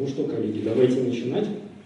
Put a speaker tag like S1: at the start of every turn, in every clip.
S1: Ну что, коллеги, давайте начинать.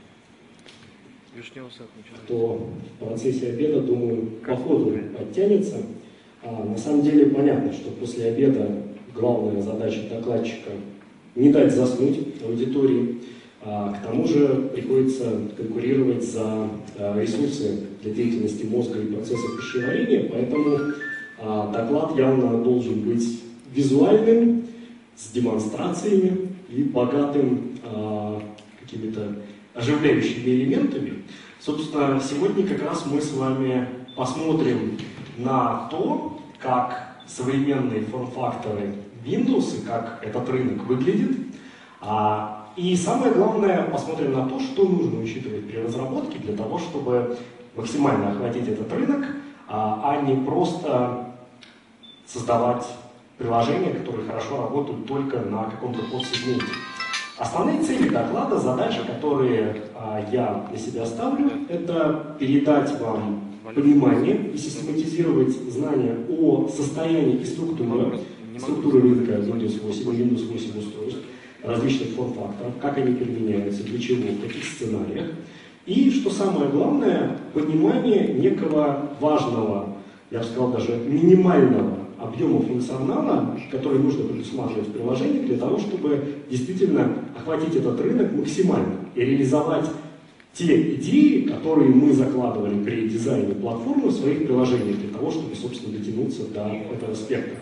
S1: Кто в процессе обеда, думаю, по ходу подтянется. На самом деле понятно, что после обеда главная задача докладчика не дать заснуть аудитории. К тому же приходится конкурировать за ресурсы для деятельности мозга и процессов пищеварения, поэтому доклад явно должен быть визуальным, с демонстрациями и богатым какими-то оживляющими элементами. Собственно, сегодня как раз мы с вами посмотрим на то, как современные форм-факторы Windows и как этот рынок выглядит. И самое главное, посмотрим на то, что нужно учитывать при разработке для того, чтобы максимально охватить этот рынок, а не просто создавать приложения, которые хорошо работают только на каком-то подсегменте. Основные цели доклада, задачи, которые я для себя ставлю, это передать вам понимание и систематизировать знания о состоянии и структуре рынка Windows 8 и Windows 8 устройств, различных форм-факторов, как они применяются, для чего, в каких сценариях. И, что самое главное, понимание некого важного, я бы сказал даже минимального объема функционала, который нужно предусматривать в приложении для того, чтобы действительно охватить этот рынок максимально и реализовать те идеи, которые мы закладывали при дизайне платформы в своих приложениях для того, чтобы, собственно, дотянуться до этого спектра.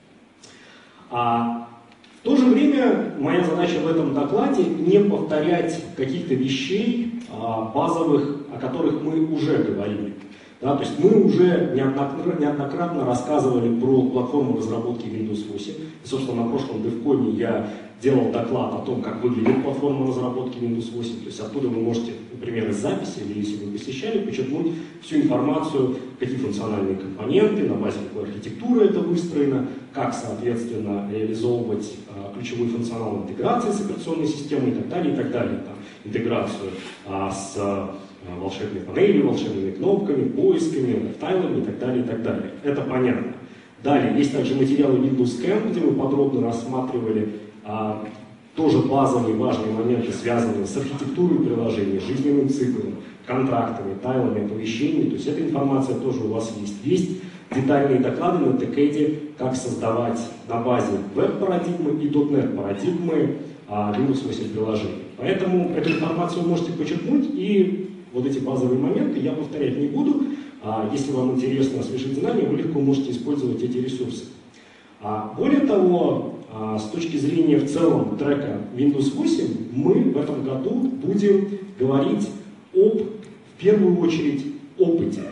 S1: В то же время моя задача в этом докладе не повторять каких-то вещей базовых, о которых мы уже говорили. Да, то есть мы уже неоднократно рассказывали про платформу разработки Windows 8. И, собственно, на прошлом DevCon я делал доклад о том, как выглядит платформа разработки Windows 8. То есть оттуда вы можете, например, из записи, или если вы посещали, подчеркнуть всю информацию, какие функциональные компоненты, на базе какой архитектуры это выстроено, как, соответственно, реализовывать ключевой функционал интеграции с операционной системой и так далее, и так далее. Там, интеграцию с волшебной панелью, волшебными кнопками, поисками, файлами и так далее, и так далее. Это понятно. Далее, есть также материалы Windows Camp, где мы подробно рассматривали тоже базовые важные моменты, связанные с архитектурой приложения, жизненным циклом, контрактами, тайлами, оповещениями. То есть эта информация тоже у вас есть. Есть детальные доклады на TechEd, как создавать на базе веб-парадигмы и .NET парадигмы Windows 8 приложений. Поэтому эту информацию вы можете подчеркнуть, и вот эти базовые моменты я повторять не буду. Если вам интересно освежить знания, вы легко можете использовать эти ресурсы. Более того, с точки зрения в целом трека Windows 8, мы в этом году будем говорить в первую очередь, опыте.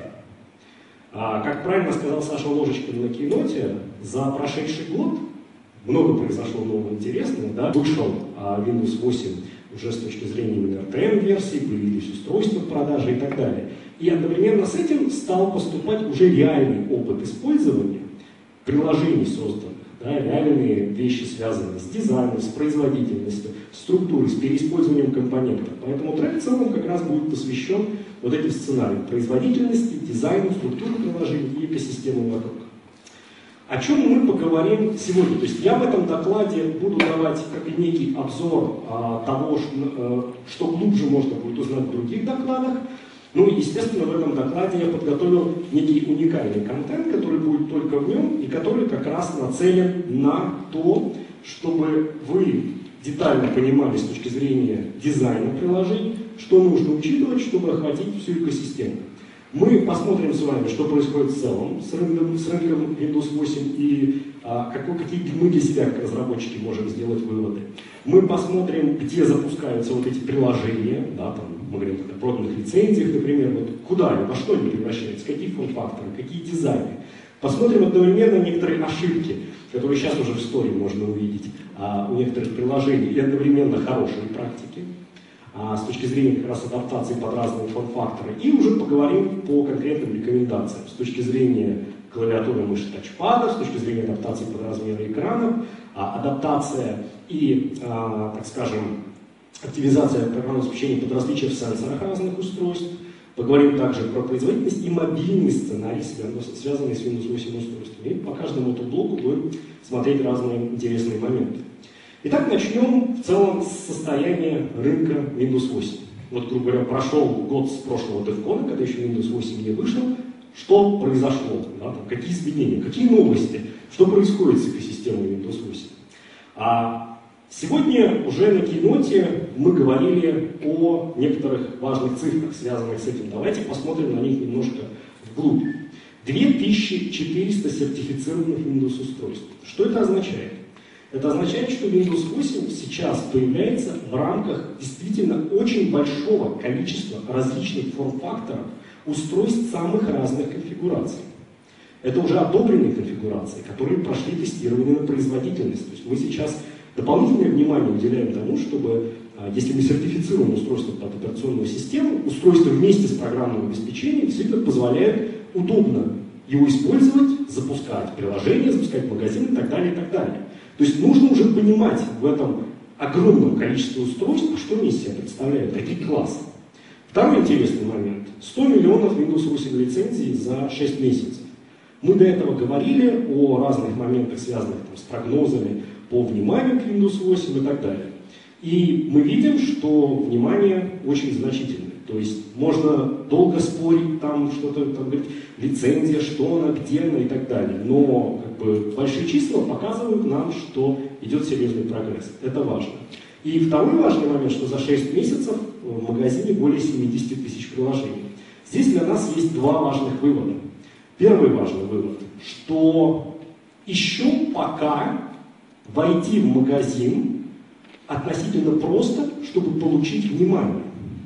S1: Как правильно сказал Саша Ложечкин на кейноте, за прошедший год много произошло нового интересного. Да? Вышел Windows 8 уже с точки зрения именно RTM-версии, появились устройства в продаже и так далее. И одновременно с этим стал поступать уже реальный опыт использования приложений созданных. Да, реальные вещи, связанные с дизайном, с производительностью, структурой, с переиспользованием компонентов. Поэтому трек в целом как раз будет посвящен вот этим сценариям производительности, дизайну, структуре приложений и экосистемы вокруг. О чем мы поговорим сегодня? То есть я в этом докладе буду давать как некий обзор того, что глубже можно будет узнать в других докладах. Ну и, естественно, в этом докладе я подготовил некий уникальный контент, который будет только в нем и который как раз нацелен на то, чтобы вы детально понимали с точки зрения дизайна приложений, что нужно учитывать, чтобы охватить всю экосистему. Мы посмотрим с вами, что происходит в целом с рынком Windows 8 и какие мы для себя, как разработчики, можем сделать выводы. Мы посмотрим, где запускаются вот эти приложения, да, там, мы говорим о проданных лицензиях, например, вот куда они, во что они превращаются, какие форм-факторы, какие дизайны. Посмотрим одновременно некоторые ошибки, которые сейчас уже в истории можно увидеть у некоторых приложений, и одновременно хорошие практики. С точки зрения как раз адаптации под разные форм-факторы. И уже поговорим по конкретным рекомендациям с точки зрения клавиатуры, мыши, тачпада, с точки зрения адаптации под размеры экранов, адаптация и, так скажем, активизация программного обеспечения под различия в сенсорах разных устройств. Поговорим также про производительность и мобильный сценарий, связанный с Windows 8 устройствами. И по каждому этому блоку будем смотреть разные интересные моменты. Итак, начнем в целом с состояния рынка Windows 8. Вот, грубо говоря, прошел год с прошлого DevCon, когда еще Windows 8 не вышел. Что произошло? Да, там, какие изменения, какие новости? Что происходит с экосистемой Windows 8? Сегодня уже на Keynote мы говорили о некоторых важных цифрах, связанных с этим. Давайте посмотрим на них немножко вглубь. 2400 сертифицированных Windows устройств. Что это означает? Это означает, что Windows 8 сейчас появляется в рамках действительно очень большого количества различных форм-факторов устройств самых разных конфигураций. Это уже одобренные конфигурации, которые прошли тестирование на производительность. То есть мы сейчас дополнительное внимание уделяем тому, чтобы, если мы сертифицируем устройство под операционную систему, устройство вместе с программным обеспечением действительно позволяет удобно его использовать, запускать приложения, запускать магазин и так далее, и так далее. То есть нужно уже понимать в этом огромном количестве устройств, что они из себя представляют, какие классы. Второй интересный момент. 100 миллионов Windows 8 лицензий за 6 месяцев. Мы до этого говорили о разных моментах, связанных там, с прогнозами по вниманию к Windows 8 и так далее. И мы видим, что внимание очень значительное. То есть можно долго спорить, там что-то там, говорить, лицензия, что она, где она и так далее. Но как бы, большие числа показывают нам, что идет серьезный прогресс. Это важно. И второй важный момент, что за 6 месяцев в магазине более 70 тысяч приложений. Здесь для нас есть два важных вывода. Первый важный вывод, что еще пока войти в магазин относительно просто, чтобы получить внимание.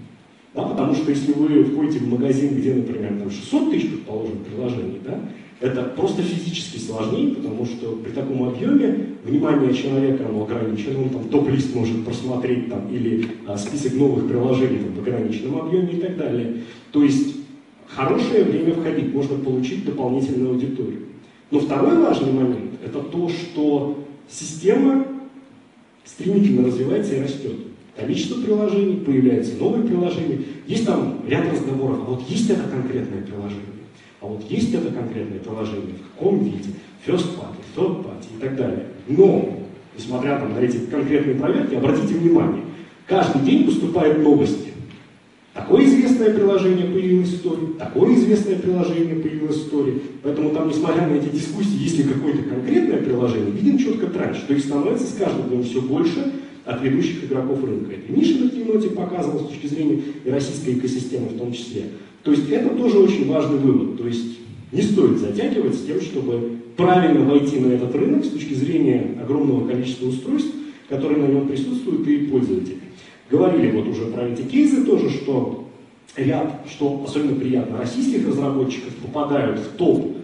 S1: Да, потому что если вы входите в магазин, где, например, там 600 тысяч, предположим, приложений, да, это просто физически сложнее, потому что при таком объеме внимание человека оно ограничено, он там топ-лист может просмотреть там, или список новых приложений там, в ограниченном объеме и так далее. То есть хорошее время входить, можно получить дополнительную аудиторию. Но второй важный момент – это то, что система стремительно развивается и растет. Количество приложений, появляются новые приложения, есть там ряд разговоров, а вот есть это конкретное приложение, а вот есть это конкретное приложение, в каком виде, first party, third party и так далее. Но, несмотря там, на эти конкретные проверки, обратите внимание, каждый день поступают новости. Такое известное приложение появилось в истории, такое известное приложение появилось в истории. Поэтому там, несмотря на эти дискуссии, если какое-то конкретное приложение, видим четко тренд, что их становится с каждым днем все больше от ведущих игроков рынка. Это Миша на Keynote показывал с точки зрения и российской экосистемы в том числе. То есть это тоже очень важный вывод. То есть не стоит затягивать с тем, чтобы правильно войти на этот рынок с точки зрения огромного количества устройств, которые на нем присутствуют, и пользователей. Говорили вот уже про эти кейсы тоже, что ряд, что особенно приятно, российских разработчиков попадают в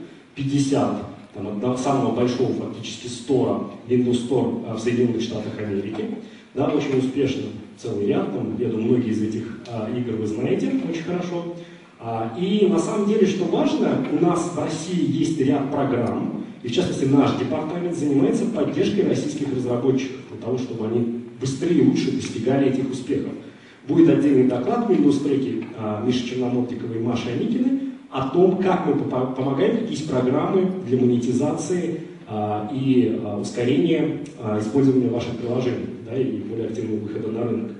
S1: топ-50 самого большого фактически стора, Windows Store в Соединенных Штатах Америки. Да, очень успешно, целый ряд, там, я думаю, многие из этих игр вы знаете очень хорошо. И на самом деле, что важно, у нас в России есть ряд программ, и в частности наш департамент занимается поддержкой российских разработчиков для того, чтобы они быстрее и лучше достигали этих успехов. Будет отдельный доклад в Windows Track Миши Черномортиковой и Маши Аникиной о том, как мы помогаем, какие есть программы для монетизации и ускорения использования ваших приложений, да, и более активного выхода на рынок.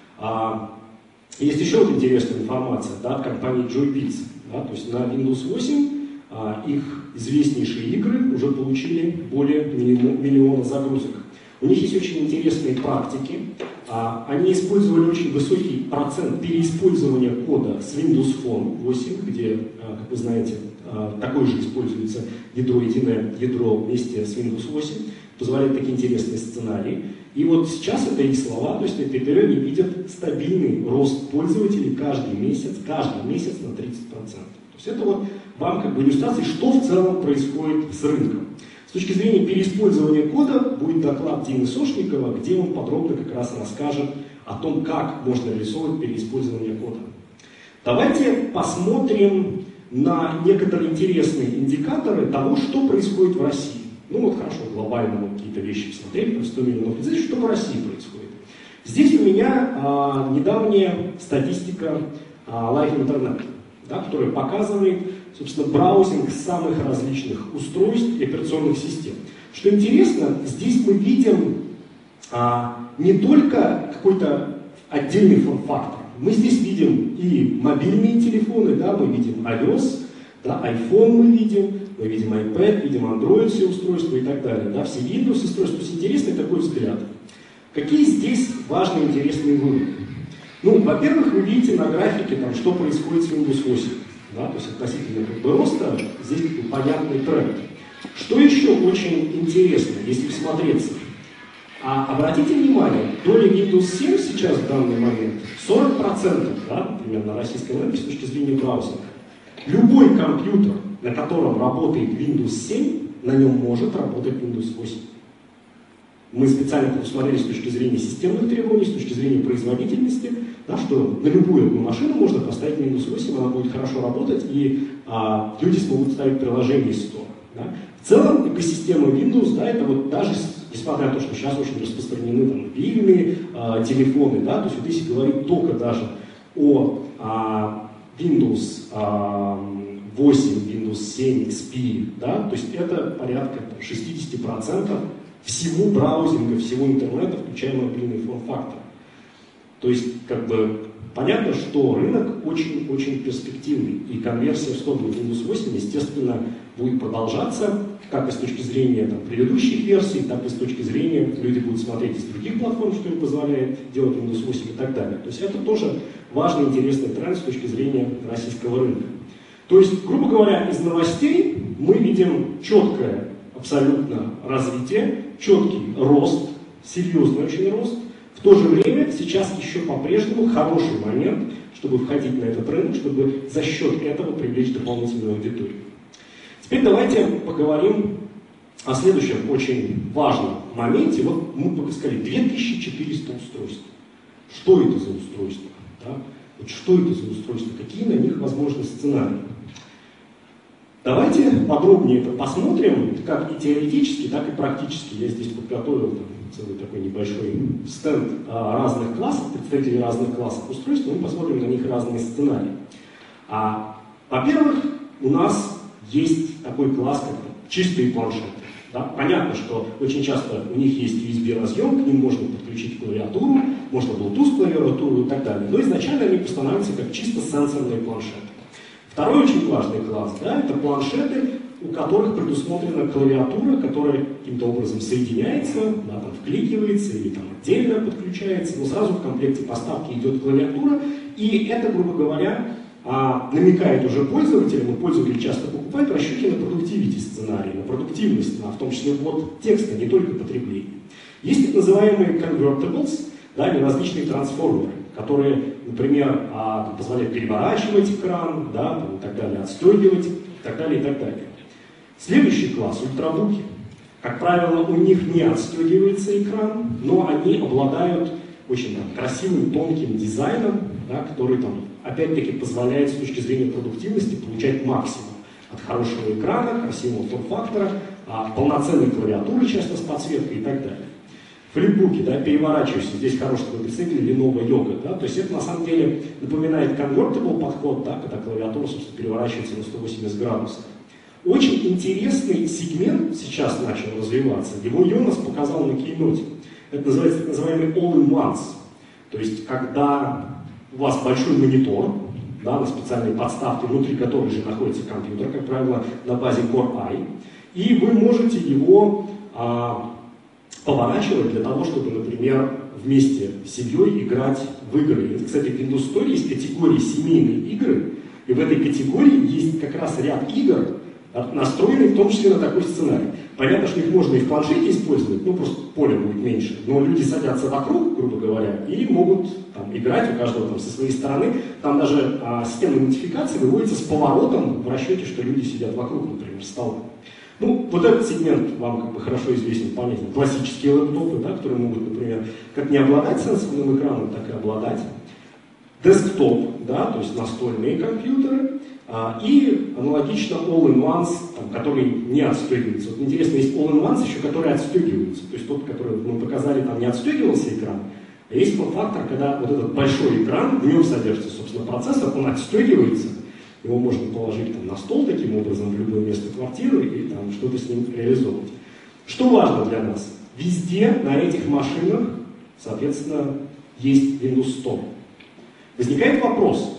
S1: Есть еще вот интересная информация, да, от компании Joybits. Да, то есть на Windows 8 их известнейшие игры уже получили более миллиона загрузок. У них есть очень интересные практики. Они использовали очень высокий процент переиспользования кода с Windows Phone 8, где, как вы знаете, такое же используется ядро, единое ядро вместе с Windows 8, позволяет такие интересные сценарии. И вот сейчас это их слова, то есть на ТТР они видят стабильный рост пользователей каждый месяц на 30%. То есть это вот вам как бы иллюстрация, что в целом происходит с рынком. С точки зрения переиспользования кода будет доклад Димы Сошникова, где он подробно как раз расскажет о том, как можно реализовывать переиспользование кода. Давайте посмотрим на некоторые интересные индикаторы того, что происходит в России. Ну вот хорошо, глобально мы какие-то вещи посмотрели, про 100 миллионов лицензий, что в России происходит. Здесь у меня недавняя статистика Life Internet, да, которая показывает, собственно, браузинг самых различных устройств и операционных систем. Что интересно, здесь мы видим не только какой-то отдельный форм-фактор. Мы здесь видим и мобильные телефоны, да, мы видим iOS, да, iPhone мы видим iPad, видим Android все устройства и так далее, да, все Windows устройства. То есть интересный такой взгляд. Какие здесь важные интересные выводы? Ну, во-первых, вы видите на графике, там, что происходит с Windows 8. Да, то есть относительно как бы роста, здесь такой понятный тренд. Что еще очень интересно, если всмотреться? Обратите внимание, доля Windows 7 сейчас в данный момент 40%, да, например, на российском рынке с точки зрения браузера. Любой компьютер, на котором работает Windows 7, на нем может работать Windows 8. Мы специально посмотрели с точки зрения системных требований, с точки зрения производительности, да, что на любую одну машину можно поставить Windows 8, она будет хорошо работать, и люди смогут ставить приложение из Store. Да. В целом экосистема Windows, да, это вот даже, несмотря на то, что сейчас очень распространены там, мобильные телефоны, да, то есть вот если говорить только даже о Windows 8, Windows 7, XP, да, то есть это порядка 60% всего браузинга, всего интернета, включая мобильный форм-фактор. То есть, как бы, понятно, что рынок очень-очень перспективный, и конверсия в сторону Windows 8, естественно, будет продолжаться, как и с точки зрения там, предыдущих версий, так и с точки зрения, люди будут смотреть из других платформ, что им позволяет делать Windows 8 и так далее. То есть это тоже важный, интересный тренд с точки зрения российского рынка. То есть, грубо говоря, из новостей мы видим четкое абсолютно развитие, четкий рост, серьезный очень рост. В то же время сейчас еще по-прежнему хороший момент, чтобы входить на этот рынок, чтобы за счет этого привлечь дополнительную аудиторию. Теперь давайте поговорим о следующем очень важном моменте. Вот мы сказали 2400 устройств. Что это за устройства? Да? Вот что это за устройства? Какие на них возможны сценарии? Давайте подробнее это посмотрим, как и теоретически, так и практически. Я здесь подготовил целый такой небольшой стенд разных классов, представителей разных классов устройств, мы посмотрим на них разные сценарии. Во-первых, у нас есть такой класс, как чистые планшеты. Да? Понятно, что очень часто у них есть USB-разъем, к ним можно подключить клавиатуру, можно Bluetooth клавиатуру и так далее. Но изначально они устанавливаются как чисто сенсорные планшеты. Второй очень важный класс, да, это планшеты, у которых предусмотрена клавиатура, которая каким-то образом соединяется, да, там, вкликивается или там, отдельно подключается, но сразу в комплекте поставки идет клавиатура, и это, грубо говоря, намекает уже пользователям, и пользователи часто покупают расчеты на продуктивити сценарий, на продуктивность, в том числе ввод текста, не только потребление. Есть так называемые convertibles, да, или различные трансформеры, которые, например, позволяют переворачивать экран, да, и так далее, отстегивать, и так далее, и так далее. Следующий класс — ультрабуки. Как правило, у них не отстегивается экран, но они обладают очень красивым, тонким дизайном, да, который, опять-таки, позволяет с точки зрения продуктивности получать максимум от хорошего экрана, красивого форм-фактора, полноценной клавиатуры, часто с подсветкой и так далее. Флипбуки, да, переворачивающиеся, здесь хороший такой представитель Lenovo Yoga, да, то есть это на самом деле напоминает convertible подход, да, когда клавиатура, собственно, переворачивается на 180 градусов. Очень интересный сегмент сейчас начал развиваться, его Йонас показал на кейноте. Это называется так называемый all-in-ones, то есть когда у вас большой монитор, да, на специальной подставке, внутри которой же находится компьютер, как правило, на базе Core i, и вы можете его поворачивать для того, чтобы, например, вместе с семьей играть в игры. И, кстати, в Windows Store есть категория семейные игры, и в этой категории есть как раз ряд игр, настроенный в том числе на такой сценарий. Понятно, что их можно и в планшете использовать, просто поле будет меньше, но люди садятся вокруг, грубо говоря, и могут играть, у каждого со своей стороны. Там даже система нотификации выводится с поворотом в расчете, что люди сидят вокруг, например, стола. Вот этот сегмент вам хорошо известен, понятен. Классические лэптопы, да, которые могут, например, как не обладать сенсорным экраном, так и обладать. Десктоп, да, то есть настольные компьютеры. И аналогично all-in-ones, которые не отстегиваются. Вот интересно, есть all-in-ones еще, которые отстегиваются. То есть тот, который мы показали, там не отстегивался экран. А есть фактор, когда вот этот большой экран, в нем содержится, собственно, процессор, он отстегивается. Его можно положить на стол таким образом в любое место квартиры и что-то с ним реализовывать. Что важно для нас? везде на этих машинах, соответственно, есть Windows Store. Возникает вопрос,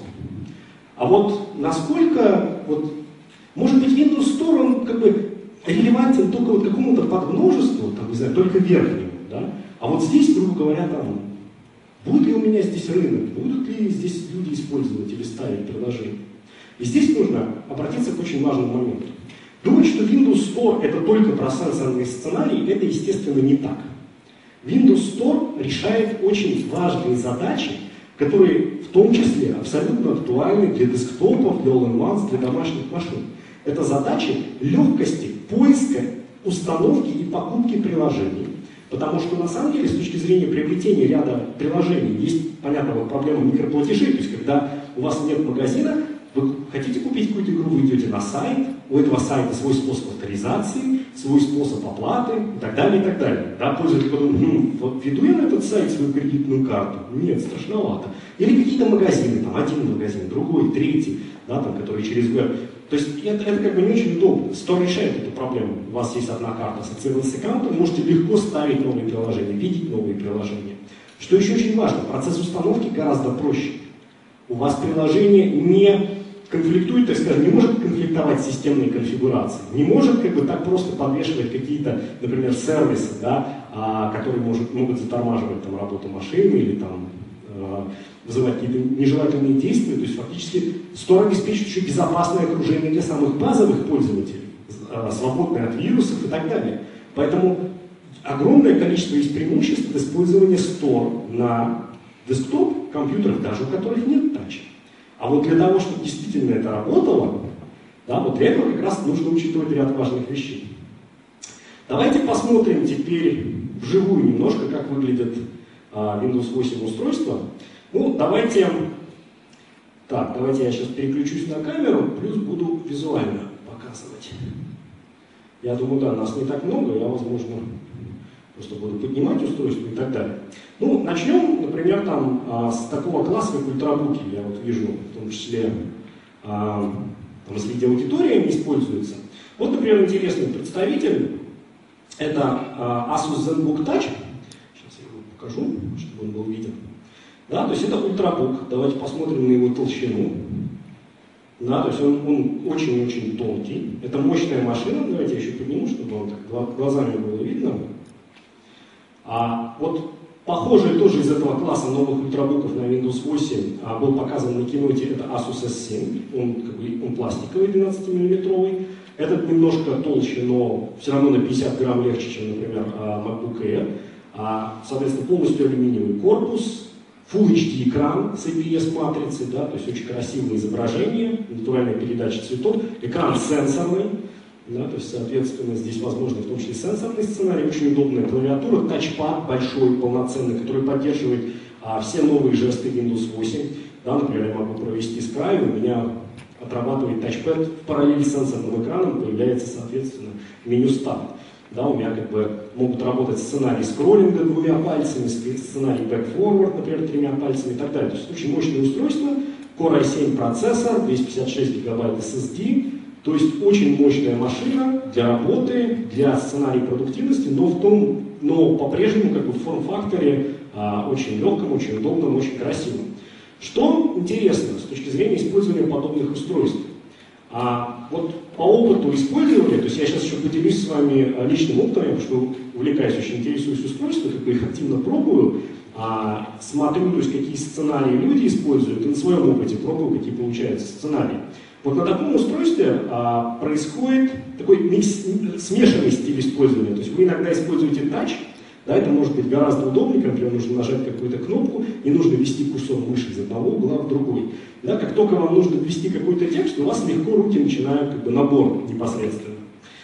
S1: а вот насколько, может быть, Windows Store, он как бы релевантен только вот какому-то подмножеству, там, не знаю, только верхнему, да? А вот здесь, грубо говоря, там, будет ли у меня здесь рынок, будут ли здесь люди использовать или ставить приложение. И здесь нужно обратиться к очень важному моменту. Думать, что Windows Store это только про сенсорные сценарии, это, естественно, не так. Windows Store решает очень важные задачи, которые в том числе абсолютно актуальны для десктопов, для all-in-ones, для домашних машин. Это задачи легкости поиска, установки и покупки приложений. Потому что на самом деле, с точки зрения приобретения ряда приложений, есть, понятно, вот проблема микроплатежей. То есть, когда у вас нет магазина, вы хотите купить какую-то игру, вы идете на сайт, у этого сайта свой способ авторизации, свой способ оплаты и так далее, и так далее. Да, пользователь подумает, вот веду я на этот сайт свою кредитную карту? Нет, страшновато. Или какие-то магазины, там один магазин, другой, третий, да, там, который через веб. То есть это как бы не очень удобно. Store решает эту проблему. У вас есть одна карта ассоциированная с аккаунтом, вы можете легко ставить новые приложения, видеть новые приложения. Что еще очень важно, процесс установки гораздо проще. У вас приложение не конфликтует, так скажем, не может конфликтовать с системной конфигурацией, не может как бы так просто подвешивать какие-то, например, сервисы, да, которые могут затормаживать там, работу машины или там, вызывать какие-то нежелательные действия. То есть фактически Store обеспечивает еще безопасное окружение для самых базовых пользователей, свободное от вирусов и так далее. Поэтому огромное количество есть преимуществ от использования Store на десктоп компьютерах, даже у которых нет тача. А вот для того, чтобы действительно это работало, да, вот для этого как раз нужно учитывать ряд важных вещей. Давайте посмотрим теперь вживую немножко, как выглядит Windows 8 устройство. Ну, давайте я сейчас переключусь на камеру, плюс буду визуально показывать. Я думаю, да, нас не так много, я, возможно, просто буду поднимать устройство и так далее. Ну, начнем, например, там, с такого класса, как ультрабуки. Я вот вижу, в том числе, среди аудитории они используются. Вот, например, интересный представитель, это Asus ZenBook Touch. Сейчас я его покажу, чтобы он был виден. Да, то есть это ультрабук. Давайте посмотрим на его толщину. Да, то есть он очень-очень тонкий. Это мощная машина. Давайте я еще подниму, чтобы вам так глазами было видно. Вот похожий тоже из этого класса новых ультрабуков на Windows 8 был показан на Keynote, это Asus S7. Он пластиковый, 12-мм. Этот немножко толще, но все равно на 50 грамм легче, чем, например, MacBook Air. Соответственно, полностью алюминиевый корпус. Full HD экран с IPS-матрицей, да, то есть очень красивое изображение, натуральная передача цветов, экран сенсорный, да, то есть, соответственно, здесь возможно в том числе сенсорный сценарий, очень удобная клавиатура, тачпад большой, полноценный, который поддерживает все новые жесты Windows 8. Да, например, я могу провести с краю, у меня отрабатывает тачпад в параллели с сенсорным экраном, появляется, соответственно, меню старт. Да, у меня как бы могут работать сценарии скроллинга 2 пальцами, сценарий back-forward, например, 3 пальцами и так далее. То есть очень мощное устройство, Core i7 процессор, 256 гигабайт SSD, то есть очень мощная машина для работы, для сценария продуктивности, но по-прежнему как бы в форм-факторе очень легком, очень удобном, очень красивом. Что интересно с точки зрения использования подобных устройств? Вот по опыту использования, то есть я сейчас еще поделюсь с вами личным опытом, потому что увлекаюсь, очень интересуюсь устройствами, как бы их активно пробую, смотрю, то есть какие сценарии люди используют, и на своем опыте пробую, какие получаются сценарии. Вот на таком устройстве происходит такой смешанный стиль использования, то есть вы иногда используете тач, да, это может быть гораздо удобнее, например, нужно нажать какую-то кнопку, и нужно ввести курсор мыши из одного угла в другой. Да, как только вам нужно ввести какой-то текст, у вас легко руки начинают как бы набор непосредственно.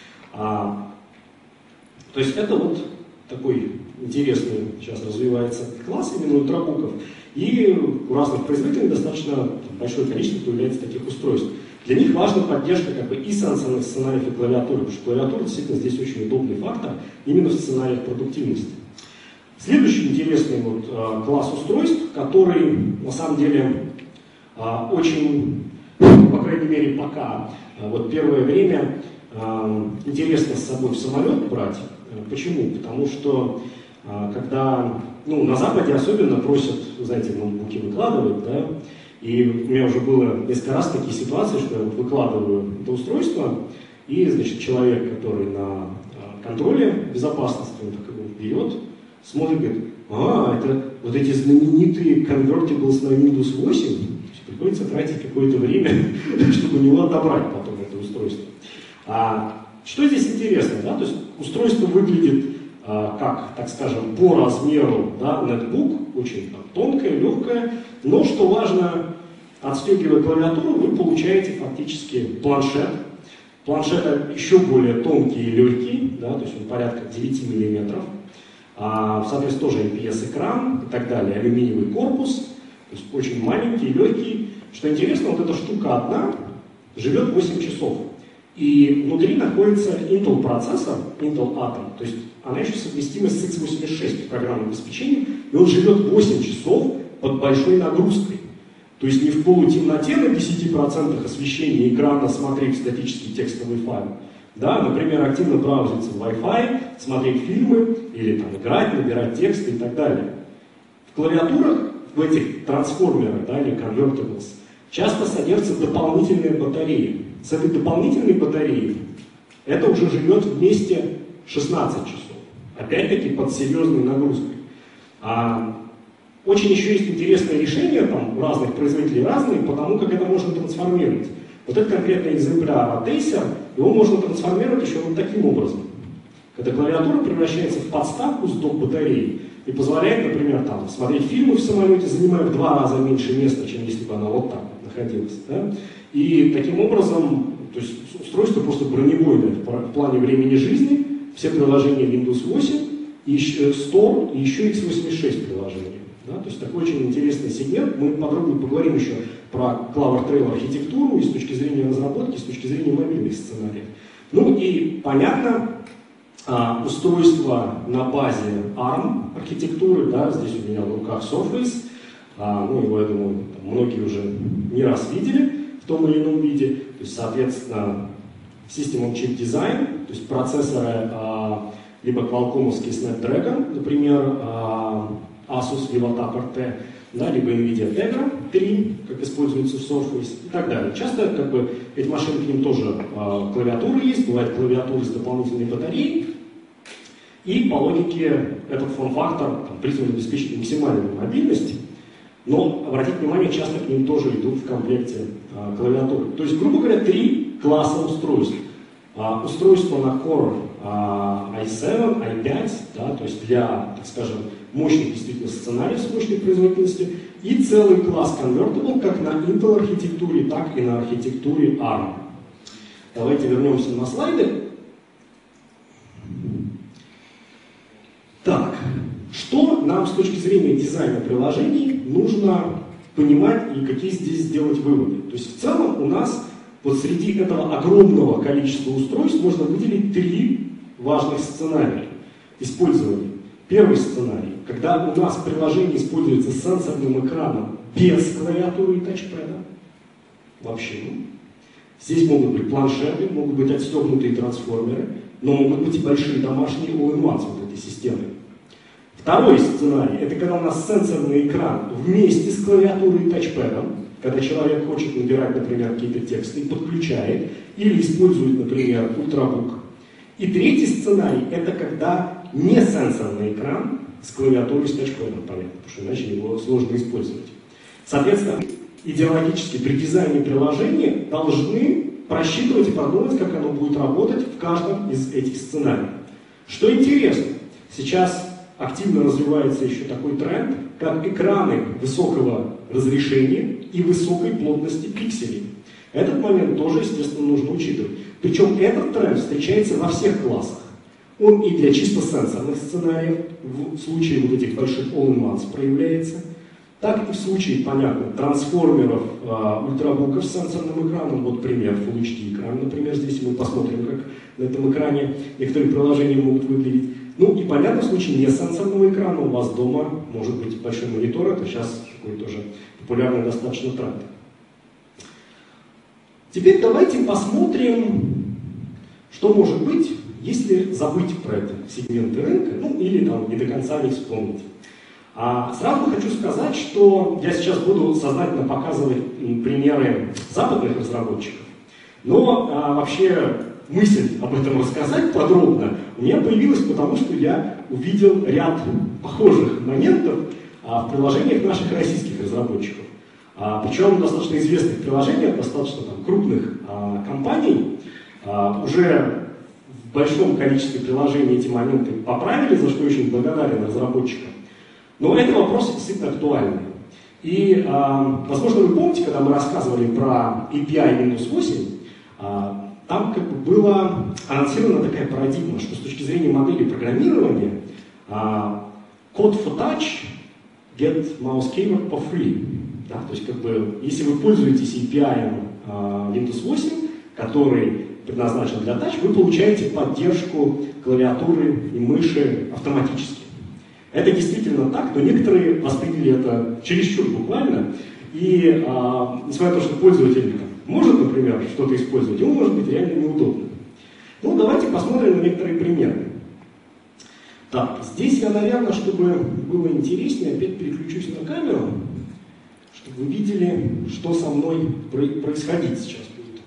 S1: То есть это вот такой интересный сейчас развивается класс именно ультрабуков. И у разных производителей достаточно большое количество появляется таких устройств. Для них важна поддержка как бы и сенсорных сценариев, и клавиатуры, потому что клавиатура действительно здесь очень удобный фактор именно в сценариях продуктивности. Следующий интересный класс устройств, который на самом деле очень, по крайней мере пока, вот первое время интересно с собой в самолет брать, Почему? Потому что когда, ну, на Западе особенно просят, знаете, ноутбуки выкладывать, да, и у меня уже было несколько раз такие ситуации, что я вот выкладываю это устройство, и, значит, человек, который на контроле безопасности, он так его берет, смотрит, говорит, это вот эти знаменитые convertibles на Windows 8, приходится тратить какое-то время, чтобы у него отобрать потом это устройство. Что здесь интересно, да? То есть устройство выглядит как, так скажем, по размеру, да, нетбук, очень тонкое, легкое, но, что важно, отстегивая клавиатуру, вы получаете фактически планшет. Планшет еще более тонкий и легкий, да, то есть он порядка 9 мм. Соответственно, тоже IPS-экран и так далее, алюминиевый корпус, то есть очень маленький, легкий. Что интересно, вот эта штука одна живет 8 часов. И внутри находится Intel процессор, Intel Atom, то есть она еще совместима с x86 программным обеспечением, и он живет 8 часов под большой нагрузкой. То есть не в полутемноте на 10% освещения экрана смотреть статический текстовый файл. Да, например, активно браузиться в Wi-Fi, смотреть фильмы, или там играть, набирать тексты и так далее. В клавиатурах, в этих трансформерах, да, или convertibles, часто содержатся дополнительные батареи. С этой дополнительной батареей это уже живет вместе 16 часов. Опять-таки под серьезной нагрузкой. Очень еще есть интересное решение, там у разных производителей разные, потому как это можно трансформировать. Вот этот конкретный экземпляр от Acer, его можно трансформировать еще вот таким образом. Когда клавиатура превращается в подставку с доп-батареей и позволяет, например, там, смотреть фильмы в самолете, занимая в 2 раза меньше места, чем если бы она вот так вот находилась. Да? И таким образом, то есть устройство просто бронебойное в плане времени жизни, все приложения Windows 8, и Store и еще x86 приложения. Да? То есть такой очень интересный сегмент. Мы подробно поговорим еще про Clover Trail архитектуру и с точки зрения разработки, и с точки зрения мобильных сценариев. Ну и понятно, устройство на базе ARM архитектуры, да, здесь у меня в руках Surface, ну его, я думаю, многие уже не раз видели в том или ином виде, то есть, соответственно, System on Chip Design, то есть процессоры либо Qualcomm-овский Snapdragon, например, Asus VivoTap RT, да, либо NVIDIA Tegra 3, как используется в Surface и так далее. Часто как бы, эти машины, к ним тоже клавиатуры есть, бывает клавиатуры с дополнительной батареей, и по логике этот форм-фактор призван обеспечить максимальную мобильность, но, обратите внимание, часто к ним тоже идут в комплекте клавиатуры. То есть, грубо говоря, 3 класса устройств. Устройство на Core i7, i5, да, то есть для, так скажем, мощных действительно сценариев с мощной производительностью, и целый класс Convertible как на Intel архитектуре, так и на архитектуре ARM. Давайте вернемся на слайды. Так, что нам с точки зрения дизайна приложений нужно понимать и какие здесь сделать выводы? То есть в целом у нас вот среди этого огромного количества устройств можно выделить 3 важных сценария использования. Первый сценарий, когда у нас приложение используется с сенсорным экраном без клавиатуры и тачпэда. Вообще. Здесь могут быть планшеты, могут быть отстегнутые трансформеры, но могут быть и большие домашние all-in-ones вот этой системы. Второй сценарий, это когда у нас сенсорный экран вместе с клавиатурой и тачпэдом, когда человек хочет набирать, например, какие-то тексты, подключает, или использует, например, ультрабук. И третий сценарий, это когда не сенсорный экран с клавиатурой, с тачпэдом, понятно, потому что иначе его сложно использовать. Соответственно, идеологически при дизайне приложения должны просчитывать и продумать, как оно будет работать в каждом из этих сценариев. Что интересно, сейчас активно развивается еще такой тренд, как экраны высокого разрешения и высокой плотности пикселей. Этот момент тоже, естественно, нужно учитывать. Причем этот тренд встречается во всех классах. Он и для чисто сенсорных сценариев, в случае вот этих больших all-in-ones проявляется, так и в случае, понятно, трансформеров, ультрабуков с сенсорным экраном. Вот пример, Full HD экран, например, здесь мы посмотрим, как на этом экране некоторые приложения могут выглядеть. Ну и, понятно, в случае не сенсорного экрана у вас дома может быть большой монитор, это сейчас такой тоже популярный достаточно тренд. Теперь давайте посмотрим, что может быть, если забыть про это сегменты рынка, ну или там не до конца не вспомнить. Сразу хочу сказать, что я сейчас буду сознательно показывать примеры западных разработчиков, но вообще мысль об этом рассказать подробно у меня появилась потому, что я увидел ряд похожих моментов в приложениях наших российских разработчиков. Причем достаточно известных приложениях, достаточно там, крупных компаний. Уже в большом количестве приложений эти моменты поправили, за что очень благодарен разработчикам. Но это вопрос действительно актуальный. И, возможно, вы помните, когда мы рассказывали про API Windows 8, там как бы была анонсирована такая парадигма, что с точки зрения модели программирования код for touch get mouse keyword for free. Да? То есть, как бы, если вы пользуетесь API Windows 8, который предназначен для touch, вы получаете поддержку клавиатуры и мыши автоматически. Это действительно так, но некоторые восприняли это чересчур буквально. И несмотря на то, что пользователь может, например, что-то использовать, ему может быть реально неудобно. Ну, давайте посмотрим на некоторые примеры. Так, здесь я, наверное, чтобы было интереснее, опять переключусь на камеру, чтобы вы видели, что со мной происходить сейчас будет.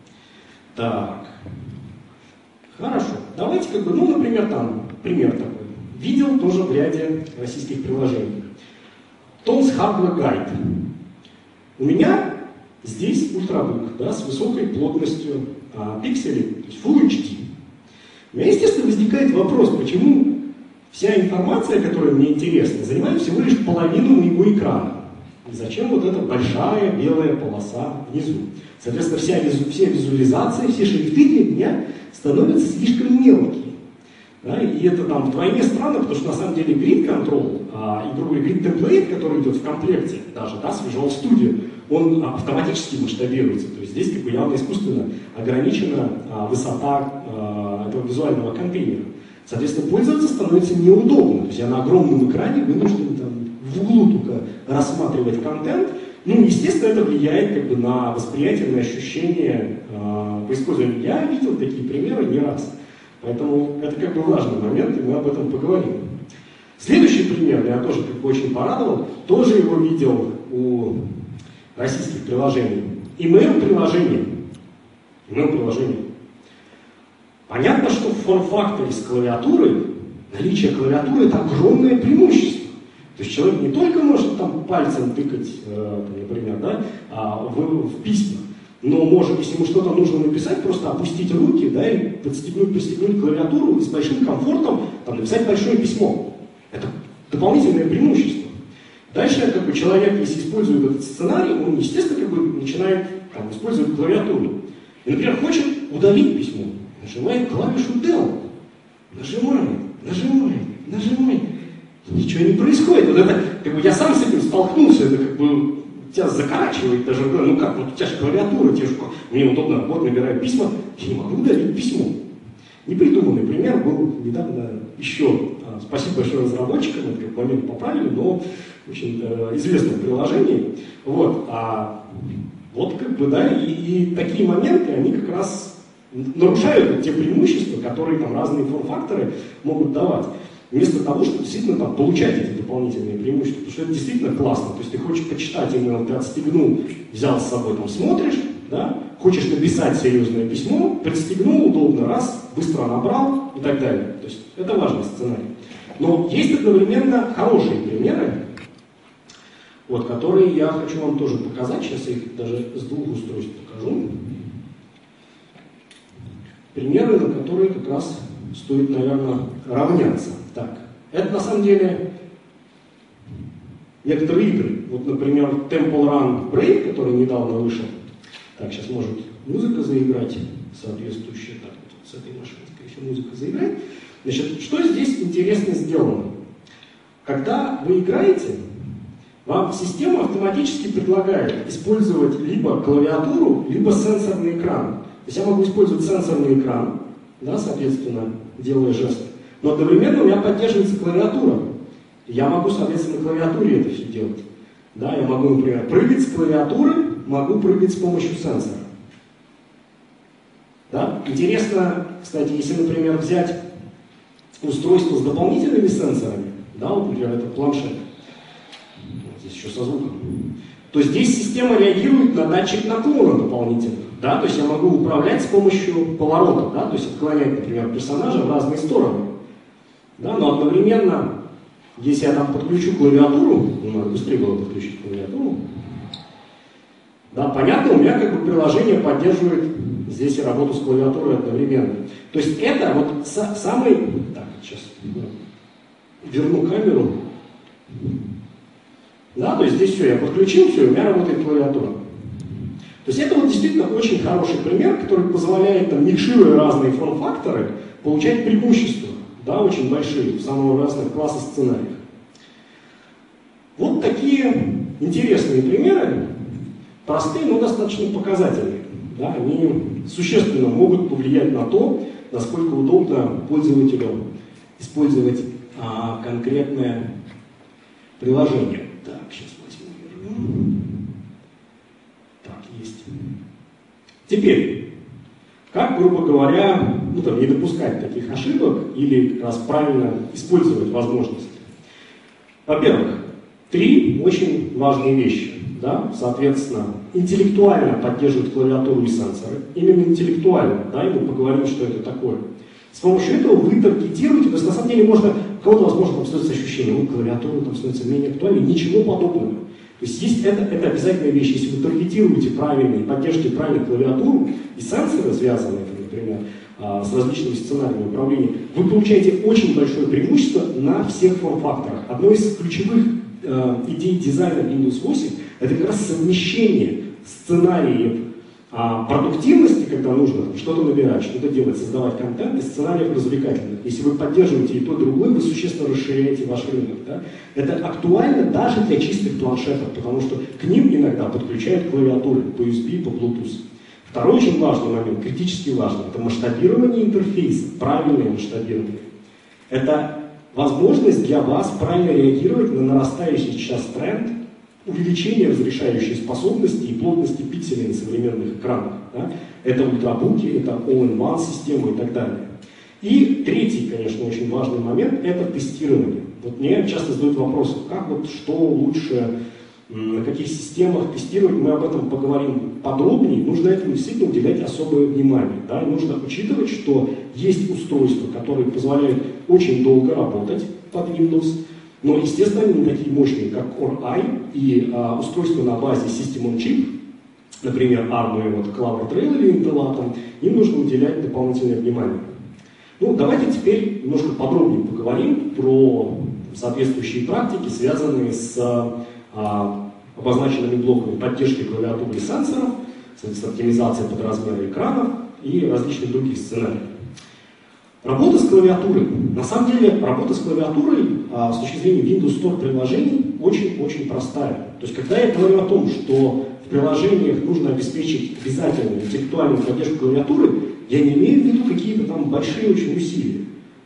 S1: Так, хорошо. Давайте, как бы, ну, например, там, пример такой. Видел тоже в ряде российских приложений. Tom's Hardware Guide. У меня здесь ультрабук, да, с высокой плотностью пикселей, то есть Full HD. У меня, естественно, возникает вопрос, почему вся информация, которая мне интересна, занимает всего лишь половину моего экрана. И зачем вот эта большая белая полоса внизу? Соответственно, все визуализации, все шрифты для меня становятся слишком мелкие. Да, и это там вдвойне странно, потому что на самом деле Grid Control и другой Grid Template, который идет в комплекте, даже да, с Visual Studio, он автоматически масштабируется. То есть здесь как бы явно искусственно ограничена высота этого визуального контейнера. Соответственно, пользоваться становится неудобно. То есть я на огромном экране вынужден там, в углу только рассматривать контент. Ну, естественно, это влияет как бы, на восприятие, на ощущение по использованию. Я видел такие примеры не раз. Поэтому это как бы важный момент, и мы об этом поговорим. Следующий пример, я тоже как бы очень порадовал, тоже его видел у российских приложений. Email-приложение. Понятно, что в форм-факторе с клавиатурой наличие клавиатуры это огромное преимущество. То есть человек не только может там пальцем тыкать, например, да, в письмах, но может, если ему что-то нужно написать, просто опустить руки, да, и пристегнуть клавиатуру и с большим комфортом там, написать большое письмо. Это дополнительное преимущество. Дальше как бы, человек, если использует этот сценарий, он, естественно, как бы, начинает там, использовать клавиатуру. И, например, хочет удалить письмо. Нажимает клавишу Del. Нажимает. Ничего не происходит. Вот это, как бы, я сам с этим столкнулся, это как бы тебя закорачивает даже, ну как, вот у тебя же клавиатура, мне удобно, вот набираю письма, я не могу удалить письмо. Непридуманный пример был недавно еще, спасибо большое разработчикам, этот момент поправили, но очень известном приложении. Вот, вот как бы, да, и такие моменты, они как раз нарушают те преимущества, которые там разные форм-факторы могут давать. Вместо того, чтобы действительно там, получать эти дополнительные преимущества, потому что это действительно классно. То есть ты хочешь почитать email, ты отстегнул, взял с собой, там смотришь, да? Хочешь написать серьезное письмо, пристегнул, удобно, раз, быстро набрал и так далее. То есть это важный сценарий. Но есть одновременно хорошие примеры, вот, которые я хочу вам тоже показать. Сейчас я их даже с двух устройств покажу. Примеры, на которые как раз стоит, наверное, равняться. Так, это на самом деле некоторые игры. Вот, например, Temple Run Break, который недавно вышел. Так, сейчас может музыка заиграть соответствующая. Так, вот с этой машины, скорее всего, музыка заиграет. Значит, что здесь интересно сделано? Когда вы играете, вам система автоматически предлагает использовать либо клавиатуру, либо сенсорный экран. То есть я могу использовать сенсорный экран, да, соответственно, делая жесты. Но одновременно у меня поддерживается клавиатура. Я могу, соответственно, на клавиатуре это все делать. Да, я могу, например, прыгать с клавиатуры, могу прыгать с помощью сенсора. Да? Интересно, кстати, если, например, взять устройство с дополнительными сенсорами, да, вот, например, это планшет, здесь еще со звуком, то здесь система реагирует на датчик наклона дополнительно. Да, то есть я могу управлять с помощью поворота, да, то есть отклонять, например, персонажа в разные стороны. Да, но одновременно, если я там подключу клавиатуру, надо быстрее было подключить клавиатуру, да, понятно, у меня как бы приложение поддерживает здесь и работу с клавиатурой одновременно. То есть это вот самый... Так, сейчас верну камеру. Да, то есть здесь все, я подключил, все, у меня работает клавиатура. То есть это вот действительно очень хороший пример, который позволяет, там, микшируя разные форм-факторы, получать преимущества, да, очень большие, в самых разных классах сценариев. Вот такие интересные примеры, простые, но достаточно показательные. Да, они существенно могут повлиять на то, насколько удобно пользователю использовать конкретное приложение. Так, сейчас возьму. Так, есть. Теперь, как, грубо говоря, ну, там, не допускать таких ошибок или как раз правильно использовать возможности? Во-первых, 3 очень важные вещи. Да? Соответственно, интеллектуально поддерживать клавиатуру и сенсоры. Именно интеллектуально, да, и мы поговорим, что это такое. С помощью этого вы таргетируете, то есть на самом деле можно, у кого-то, возможно, там становится ощущение, клавиатура там становится менее актуальной, ничего подобного. То есть это обязательная вещь. Если вы таргетируете правильно и поддержите правильно клавиатуру и сенсоры, связанные, например, с различными сценариями управления, вы получаете очень большое преимущество на всех форм-факторах. Одно из ключевых идей дизайна Windows 8 это как раз совмещение сценариев продуктивности, когда нужно что-то набирать, что-то делать, создавать контент, и сценариев развлекательных. Если вы поддерживаете и то, и другое, вы существенно расширяете ваш рынок. Да? Это актуально даже для чистых планшетов, потому что к ним иногда подключают клавиатуры по USB, по Bluetooth. Второй очень важный момент, критически важный, это масштабирование интерфейса, правильное масштабирование. Это возможность для вас правильно реагировать на нарастающий сейчас тренд увеличения разрешающей способности и плотности пикселей на современных экранах. Да? Это ультрабуки, это all-in-one системы и так далее. И третий, конечно, очень важный момент – это тестирование. Вот мне часто задают вопрос, как вот, что лучше, на каких системах тестировать, мы об этом поговорим подробнее. Нужно этому действительно уделять особое внимание. Да? Нужно учитывать, что есть устройства, которые позволяют очень долго работать под Windows, но, естественно, они не такие мощные, как Core i, и устройства на базе System on Chip, например, ARM и вот Clover Trail или Intel Atom, им нужно уделять дополнительное внимание. Ну, давайте теперь немножко подробнее поговорим про соответствующие практики, связанные с обозначенными блоками поддержки клавиатуры и сенсоров, соответственно, оптимизация под размеры экранов и различных других сценариев. Работа с клавиатурой. На самом деле, работа с клавиатурой с точки зрения Windows Store приложений очень-очень простая. То есть, когда я говорю о том, что в приложениях нужно обеспечить обязательно интеллектуальную поддержку клавиатуры, я не имею в виду какие-то там большие очень усилия.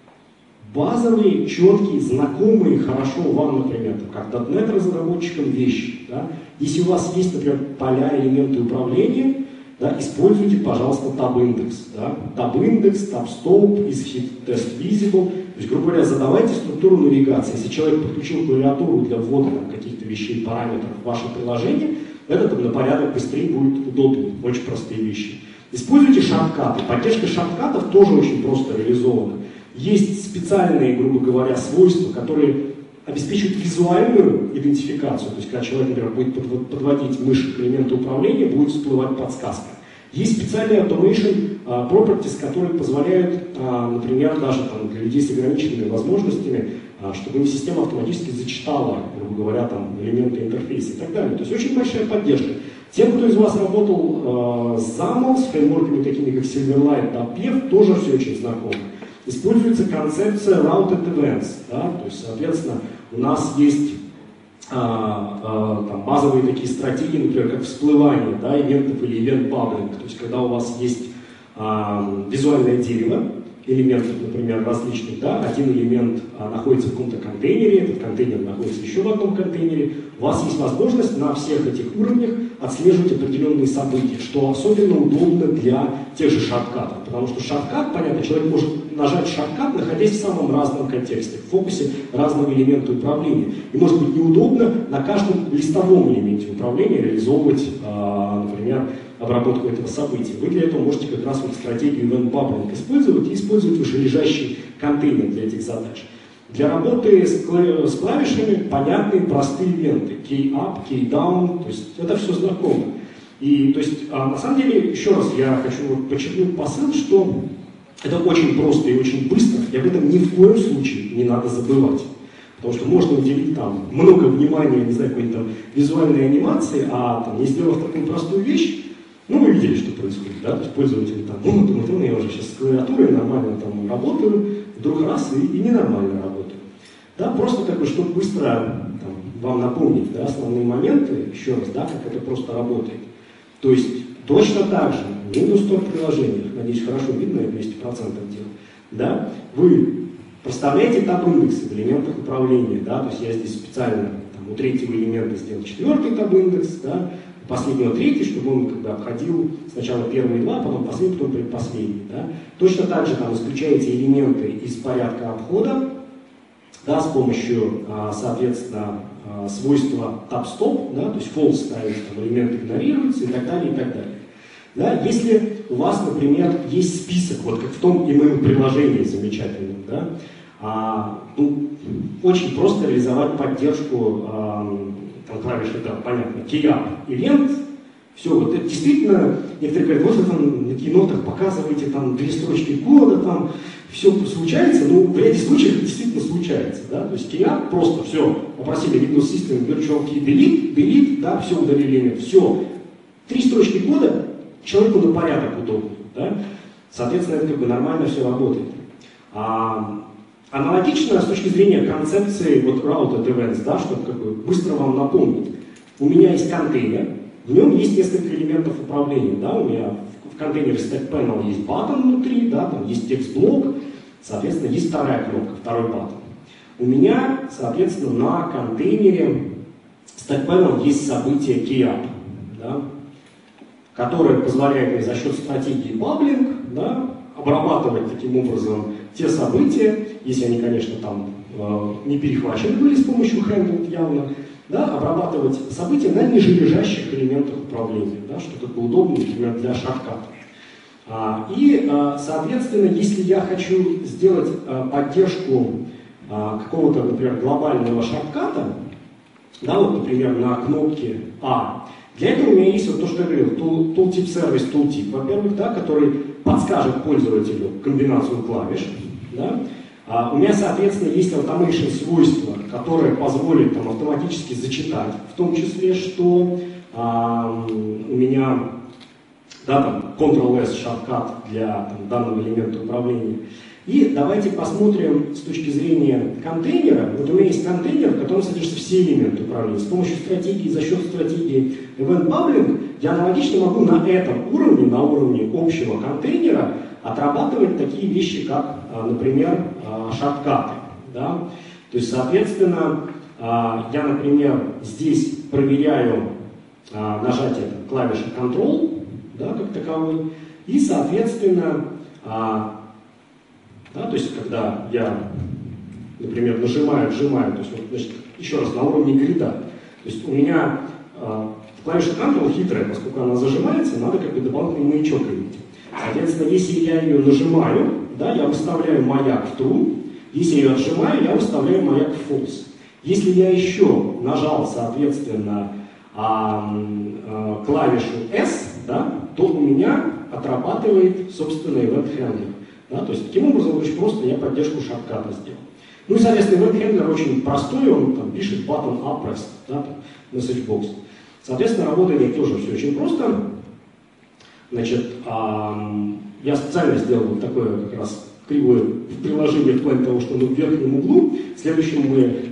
S1: Базовые, четкие, знакомые хорошо вам, например, как .NET разработчикам вещи. Да? Если у вас есть, например, поля, элементы управления, да, используйте, пожалуйста, tab-индекс. Да? Tab-индекс, tab-stop, isHit-test-visible. То есть, грубо говоря, задавайте структуру навигации. Если человек подключил клавиатуру для ввода каких-то вещей, параметров в ваше приложение, это там, на порядок быстрее будет удобнее. Очень простые вещи. Используйте шорткаты. Поддержка шорткатов тоже очень просто реализована. Есть специальные, грубо говоря, свойства, которые обеспечивают визуальную идентификацию. То есть, когда человек, например, будет подводить мышь к элементу управления, будет всплывать подсказка. Есть специальные automation properties, которые позволяют, например, даже там, для людей с ограниченными возможностями, чтобы им система автоматически зачитала, грубо говоря, там, элементы интерфейса и так далее. То есть очень большая поддержка. Тем, кто из вас работал с XAML, с фреймворками такими как Silverlight, DAPF, тоже все очень знакомо. Используется концепция Routed Events. Да? То есть, соответственно, у нас есть там, базовые такие стратегии, например, как всплывание, да, ивентов или event bubbling. То есть, когда у вас есть визуальное дерево, элементов, например, различных, да, один элемент находится в каком-то контейнере, этот контейнер находится еще в одном контейнере, у вас есть возможность на всех этих уровнях отслеживать определенные события, что особенно удобно для тех же шорткатов, потому что шорткат, понятно, человек может нажать шорткат, находясь в самом разном контексте, в фокусе разного элемента управления. И может быть неудобно на каждом листовом элементе управления реализовывать, например, обработку этого события. Вы для этого можете как раз вот стратегию event bubbling использовать и использовать вышележащий контейнер для этих задач. Для работы с клавишами понятные простые ивенты. Key-up, key-down, то есть это все знакомо. И то есть, на самом деле, еще раз я хочу вот подчеркнуть посыл, что это очень просто и очень быстро, и об этом ни в коем случае не надо забывать. Потому что можно уделить там много внимания, не знаю, какой-нибудь там визуальной анимации, а там, не сделав такую простую вещь, ну, вы видели, что происходит, да, то есть пользователи там, ну, думают, ну, я уже сейчас с клавиатурой нормально там работаю, вдруг раз и ненормально работаю. Да, просто как бы, чтобы быстро там, вам напомнить, да, основные моменты, еще раз, да, как это просто работает. То есть, точно так же, в Windows Store приложениях, надеюсь, хорошо видно, я 200% делал, да, вы проставляете таб-индексы в элементах управления, да, то есть я здесь специально там, у третьего элемента сделал 4-й таб-индекс, да, последнего 3-й, чтобы он как бы обходил сначала первые 2, потом последний, потом предпоследний. Да. Точно так же там исключаете элементы из порядка обхода, да, с помощью, соответственно, свойства tab-stop, да, то есть false ставить, там, элемент игнорируется и так далее, и так далее. Да. Если у вас, например, есть список, вот как в том email-приложении замечательном, да, ну, очень просто реализовать поддержку клавиши, да, понятно, key-up, event, все, вот это действительно, некоторые говорят, вот вы там на кейнотах показываете там 2 строчки кода, там все случается, но в ряде случаев это действительно случается, да, то есть key-up просто все, попросили Windows System Virtual Key delete, да, все удалили элемент, все, 3 строчки кода, человеку на порядок удобно, да, соответственно, это как бы нормально все работает. Аналогично с точки зрения концепции вот routed events, да, чтобы как бы быстро вам напомнить. У меня есть контейнер, в нем есть несколько элементов управления. Да, у меня в контейнере Stack Panel есть button внутри, да, там есть текст-блок, соответственно, есть вторая кнопка, второй button. У меня, соответственно, на контейнере Stack Panel есть событие key-up, да, которое позволяет мне за счет стратегии bubbling, да, обрабатывать таким образом те события, если они, конечно, там не перехвачены были с помощью handled явно, да, обрабатывать события на нижележащих элементах управления, да, что как бы удобно, например, для шорткатов. Соответственно, если я хочу сделать поддержку какого-то, например, глобального шортката, да, вот, например, на кнопке А, для этого у меня есть вот то, что я говорил, tooltip service tooltip, во-первых, да, который подскажет пользователю комбинацию клавиш. Да? У меня, соответственно, есть automation свойство, которое позволит там, автоматически зачитать, в том числе, что у меня да, там, Ctrl-S шорткат для там, данного элемента управления. И давайте посмотрим с точки зрения контейнера. Вот у меня есть контейнер, в котором содержатся все элементы управления. С помощью стратегии, за счет стратегии Event Bubbling я аналогично могу на этом уровне, на уровне общего контейнера, отрабатывать такие вещи, как, например, шорткаты. Да? То есть, соответственно, я, например, здесь проверяю нажатие клавиши Ctrl, да, как таковой, и, соответственно, да, то есть, когда я, например, нажимаю, отжимаю, то есть, вот, значит, еще раз, на уровне грида. То есть, у меня клавиша Ctrl хитрая, поскольку она зажимается, надо как бы дополнительный маячок иметь. Соответственно, если я ее нажимаю, да, я выставляю маяк в true, если я ее отжимаю, я выставляю маяк в false. Если я еще нажал, соответственно, клавишу S, да, то у меня отрабатывает, собственно, event handler. Да, то есть, таким образом, очень просто я поддержку шортката сделал. Ну и, соответственно, event handler очень простой, он там пишет button up press, да, message box. Соответственно, работает тоже все очень просто. Значит, я специально сделал вот такое как раз кривое приложение в плане того, что оно в верхнем углу. В следующем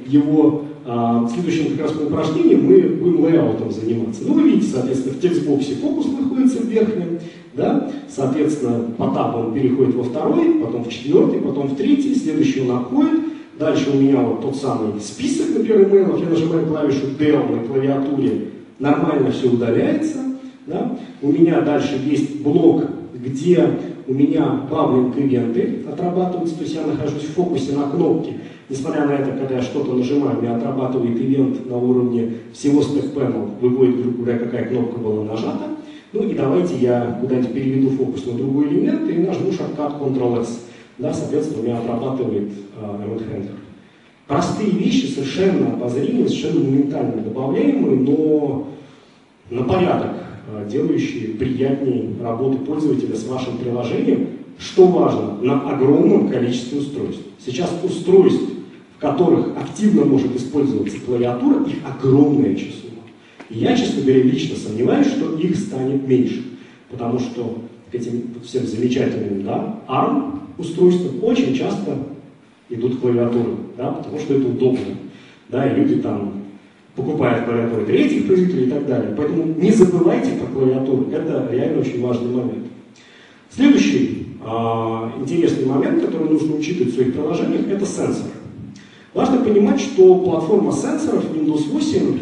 S1: как раз по упражнению мы будем лейаутом заниматься. Ну, вы видите, соответственно, в текстбоксе фокус находится в верхнем, да? Соответственно, потап он переходит во второй, потом в четвертый, потом в третий, следующий он обходит. Дальше у меня вот тот самый список, например, имейлов, я нажимаю клавишу Del на клавиатуре, нормально все удаляется. Да? У меня дальше есть блок, где у меня баблинг ивенты отрабатываются, то есть я нахожусь в фокусе на кнопке. Несмотря на это, когда я что-то нажимаю, у меня отрабатывает ивент на уровне всего Stack Panel, выводит, грубо говоря, какая кнопка была нажата. Ну и давайте я куда-нибудь переведу фокус на другой элемент и нажму шорткат Ctrl-S. Да, соответственно, у меня отрабатывает event handler. Простые вещи, совершенно обозримые, совершенно моментально добавляемые, но на порядок делающие приятнее работу пользователя с вашим приложением, что важно, на огромном количестве устройств. Сейчас устройств, в которых активно может использоваться клавиатура, их огромное число. И я, честно говоря, лично сомневаюсь, что их станет меньше, потому что к этим всем замечательным, да, ARM устройствам очень часто идут клавиатуры, да, потому что это удобно, да, и люди там покупают клавиатуры третьих производителей и так далее. Поэтому не забывайте про клавиатуру, это реально очень важный момент. Следующий интересный момент, который нужно учитывать в своих приложениях, это сенсоры. Важно понимать, что платформа сенсоров Windows 8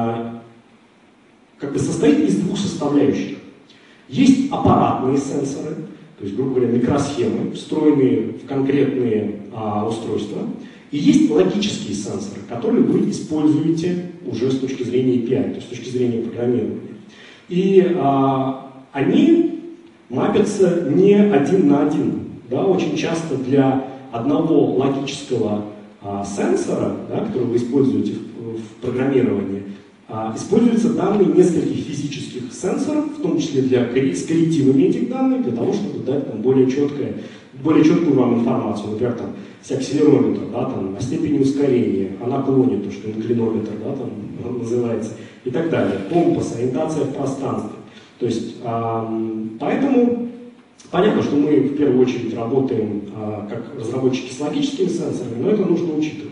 S1: как бы состоит из двух составляющих. Есть аппаратные сенсоры, то есть, грубо говоря, микросхемы, встроенные в конкретные устройства. И есть логические сенсоры, которые вы используете уже с точки зрения API, то есть с точки зрения программирования. И они мапятся не один на один. Да? Очень часто для одного логического сенсора, да, который вы используете в программировании, используются данные нескольких физических сенсоров, в том числе с коррективами этих данных, для того, чтобы дать там, более четкую вам информацию. Например, там, акселерометр, да, там, о степени ускорения, о наклоне, то, что инклинометр, да, там, называется, и так далее. Компас, ориентация в пространстве. То есть, поэтому понятно, что мы в первую очередь работаем как разработчики с логическими сенсорами, но это нужно учитывать.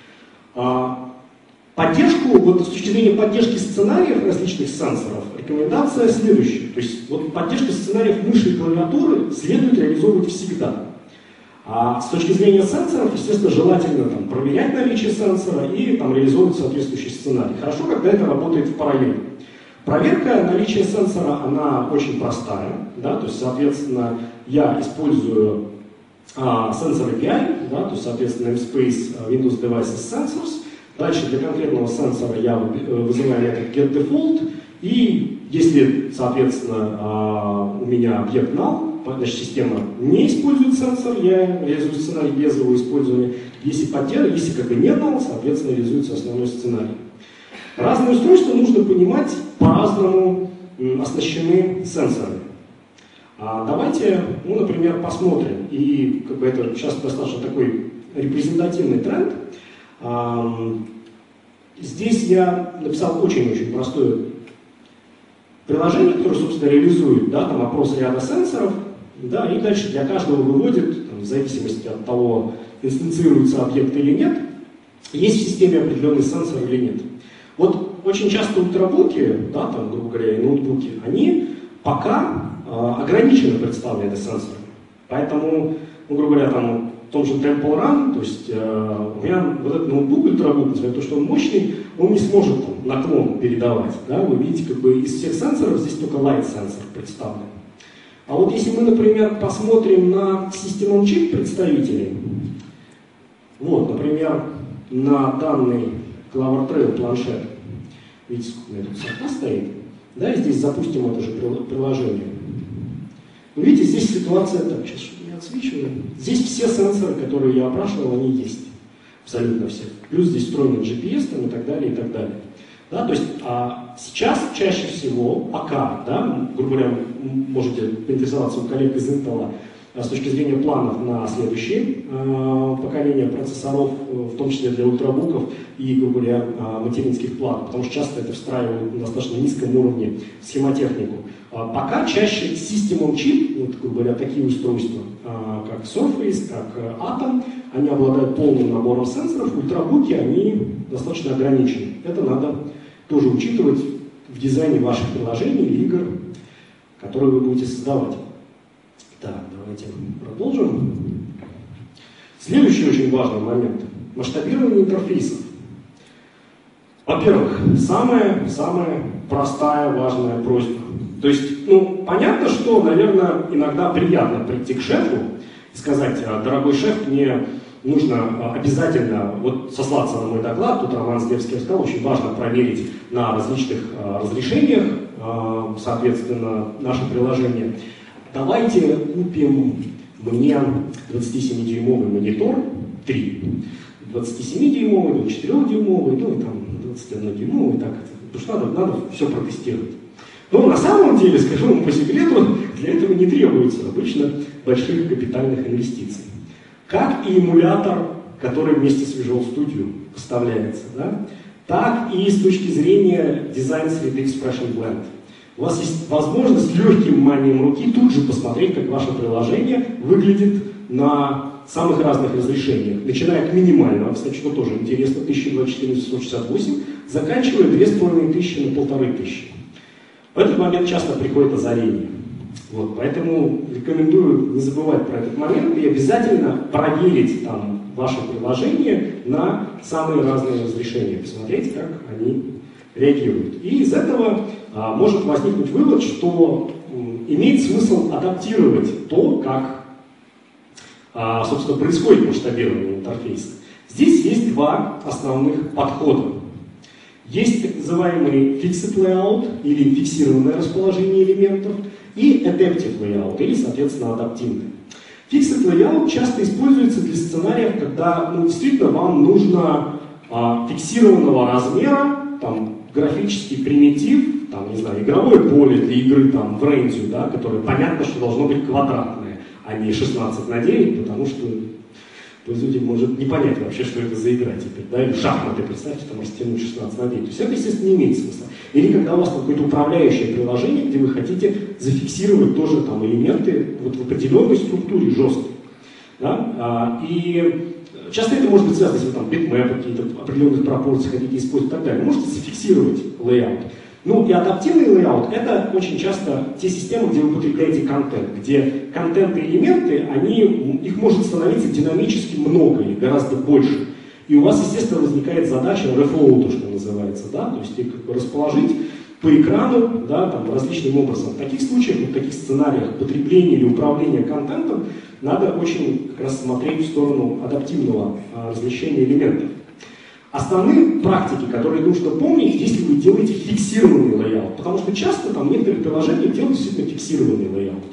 S1: Поддержку, вот с точки зрения поддержки сценариев различных сенсоров, рекомендация следующая. То есть вот поддержка сценариев мыши и клавиатуры следует реализовывать всегда. А с точки зрения сенсоров, естественно, желательно там, проверять наличие сенсора и там, реализовывать соответствующий сценарий. Хорошо, когда это работает в параллели. Проверка наличия сенсора, она очень простая. Да? То есть, соответственно, я использую сенсор API, да? То есть, соответственно, namespace Windows Devices Sensors. Дальше для конкретного сенсора я вызываю метод getDefault, и если, соответственно, у меня объект null, значит, система не использует сенсор, я реализую сценарий без его использования. Если как бы не null, соответственно, реализуется основной сценарий. Разные устройства нужно понимать, по-разному оснащены сенсорами. Давайте, ну, например, посмотрим, и как бы это сейчас достаточно такой репрезентативный тренд. Здесь я написал очень-очень простое приложение, которое, собственно, реализует, да, там, опрос ряда сенсоров, да, и дальше для каждого выводит, там, в зависимости от того, инстанцируется объект или нет, есть в системе определенный сенсор или нет. Вот очень часто ультрабуки, да, там, грубо говоря, и ноутбуки, они пока ограниченно представлены сенсорами. Поэтому, ну, грубо говоря, там, в том же Temple Run, то есть у меня вот этот ноутбук, ультрабук, несмотря на то, что он мощный, он не сможет там, наклон передавать. Да? Вы видите, как бы из всех сенсоров здесь только light сенсор представлен. А вот если мы, например, посмотрим на System on Chip представителей, вот, например, на данный CloverTrail планшет, видите, сколько у меня тут сока стоит, да, и здесь запустим это же приложение. Вы видите, здесь ситуация так, сейчас я отсвечиваю. Здесь все сенсоры, которые я опрашивал, они есть. Абсолютно все. Плюс здесь встроенный GPS там, и так далее, и так далее. Да, то есть сейчас чаще всего, пока, да, грубо говоря, можете поинтересоваться у коллег из Intel с точки зрения планов на следующее поколение процессоров, в том числе для ультрабуков и, грубо говоря, материнских плат, потому что часто это встраивают на достаточно низком уровне схемотехнику. Пока чаще System on Chip, вот, грубо говоря, такие устройства, как Surface, как Atom, они обладают полным набором сенсоров, ультрабуки, они достаточно ограничены. Это надо тоже учитывать в дизайне ваших приложений или игр. который вы будете создавать. Так, давайте продолжим. Следующий очень важный момент – масштабирование интерфейсов. Во-первых, самая простая, важная просьба. То есть, понятно, что, наверное, иногда приятно прийти к шефу и сказать: дорогой шеф, мне нужно обязательно сослаться на мой доклад, тут Роман Здебский сказал, очень важно проверить на различных разрешениях, соответственно, наше приложение. Давайте купим мне 27-дюймовый монитор, 3, 27-дюймовый, 24-дюймовый, и там 21-дюймовый, так, потому что надо все протестировать. Но на самом деле, скажу вам по секрету, для этого не требуется обычно больших капитальных инвестиций. Как и эмулятор, который вместе с Visual Studio поставляется, да? Так и с точки зрения дизайн среды Expression Blend. У вас есть возможность легким манием руки тут же посмотреть, как ваше приложение выглядит на самых разных разрешениях, начиная от минимального, кстати, что тоже интересно, 1024 на 768, заканчивая 2500 на 1500. В этот момент часто приходит озарение. Поэтому рекомендую не забывать про этот момент и обязательно проверить там ваше приложение на самые разные разрешения, посмотреть, как они реагируют. И из этого может возникнуть вывод, что имеет смысл адаптировать то, как, собственно, происходит масштабирование интерфейса. Здесь есть два основных подхода. Есть так называемый fixed layout, или фиксированное расположение элементов, и adaptive layout, или, соответственно, адаптивный. Fixed layout часто используется для сценариев, когда действительно вам нужно фиксированного размера, там, графический примитив, там, не знаю, игровое поле для игры там, в Ren'Zu, да, которое понятно, что должно быть квадратное, а не 16 на 9, потому что пользователь может не понять вообще, что это за игра теперь, да, или шахматы, представьте, там растянуть 16 на 9. То есть это, естественно, не имеет смысла. Или когда у вас какое-то управляющее приложение, где вы хотите зафиксировать тоже там элементы в определенной структуре жесткой. Да? И часто это может быть связано, если вы там битмэп какие-то в определенных пропорциях хотите использовать и так далее. Вы можете зафиксировать лейаут. И адаптивный лейаут — это очень часто те системы, где вы потребляете контент, где контент и элементы, их может становиться динамически много или гораздо больше. И у вас, естественно, возникает задача reflow, то, что называется, да, то есть их расположить по экрану, да, там, различным образом. В таких случаях, в таких сценариях потребления или управления контентом надо очень как раз смотреть в сторону адаптивного размещения элементов. Основные практики, которые нужно помнить, если вы делаете фиксированный лейаут, потому что часто там некоторые приложения делают действительно фиксированный лейаут.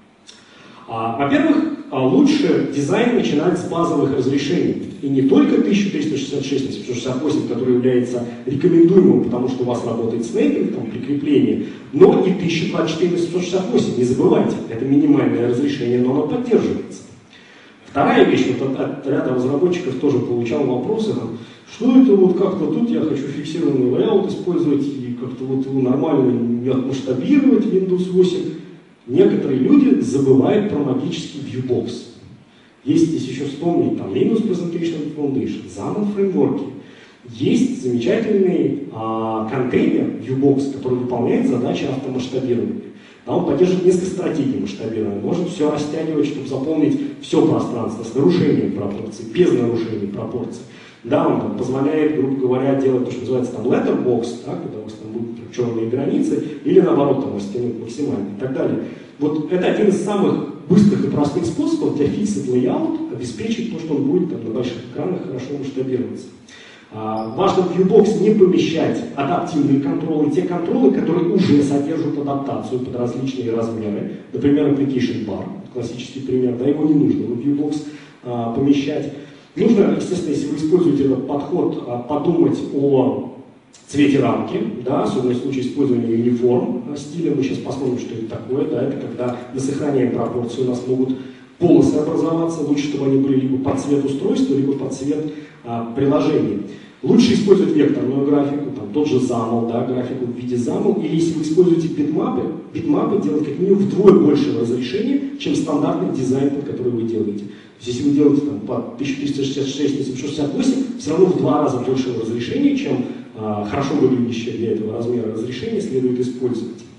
S1: Во-первых, лучше дизайн начинать с базовых разрешений. И не только 1366 на 768, который является рекомендуемым, потому что у вас работает снейпинг, там, прикрепление, но и 1024 на 768, не забывайте, это минимальное разрешение, но оно поддерживается. Вторая вещь, от ряда разработчиков тоже получал вопросы, что это как-то тут я хочу фиксированный лейаут использовать и как-то его нормально не отмасштабировать в Windows 8. Некоторые люди забывают про магический viewbox. Есть, если еще вспомнить, там Linux Presentation Foundation, XAML фреймворки, есть замечательный контейнер viewbox, который выполняет задачи автомасштабирования. Да, он поддерживает несколько стратегий масштабирования. Может все растягивать, чтобы заполнить все пространство с нарушением пропорций, без нарушения пропорций. Да, он там позволяет, грубо говоря, делать то, что называется там letterbox, да, когда у вас там будут черные границы, или наоборот, там растянуть максимально и так далее. Это один из самых быстрых и простых способов для fixed layout обеспечить то, что он будет там, на больших экранах хорошо масштабироваться. Важно в viewbox не помещать адаптивные контролы, те контролы, которые уже содержат адаптацию под различные размеры. Например, application bar, классический пример, да, его не нужно в viewbox помещать. Нужно, естественно, если вы используете этот подход, подумать о цвете рамки, да, особенно в случае использования униформ стиля. Мы сейчас посмотрим, что это такое. Да, это когда мы сохраняем пропорции, у нас могут полосы образоваться. Лучше, чтобы они были либо под цвет устройства, либо под цвет приложения. Лучше использовать векторную графику, там, тот же XAML, да, графику в виде XAML. Или если вы используете битмапы делать как минимум вдвое большего разрешения, чем стандартный дизайн, под который вы делаете. То есть, если вы делаете там, по 1366 на 768, все равно в 2 раза большего разрешения, чем хорошо выглядящее для этого размера разрешение следует использовать.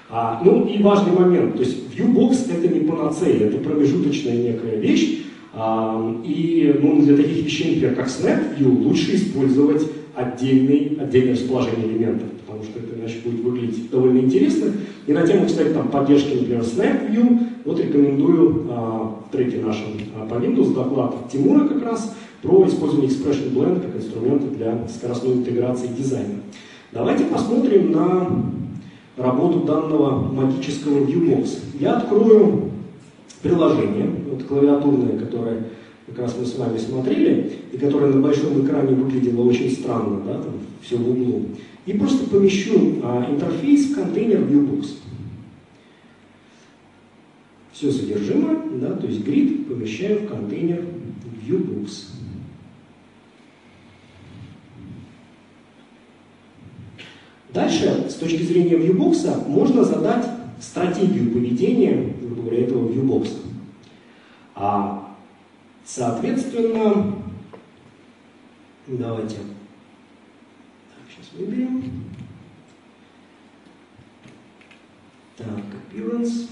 S1: Ну и важный момент, то есть Viewbox это не панацея, это промежуточная некая вещь, и для таких вещей, например, как SnapView, лучше использовать отдельное расположение элементов, потому что это иначе будет выглядеть довольно интересно. И на тему, кстати, поддержки, например, SnapView, рекомендую в треке нашем по Windows доклад Тимура как раз про использование Expression Blend как инструмента для скоростной интеграции дизайна. Давайте посмотрим на работу данного магического Viewbox. Я открою приложение, клавиатурное, которое как раз мы с вами смотрели, и которое на большом экране выглядело очень странно, да, там все в углу, и просто помещу интерфейс в контейнер Viewbox. Все содержимое, да, то есть grid помещаю в контейнер Viewbox. Дальше, с точки зрения Viewbox, можно задать стратегию поведения, грубо говоря, этого Viewbox. Соответственно, давайте сейчас выберем. Так, appearance,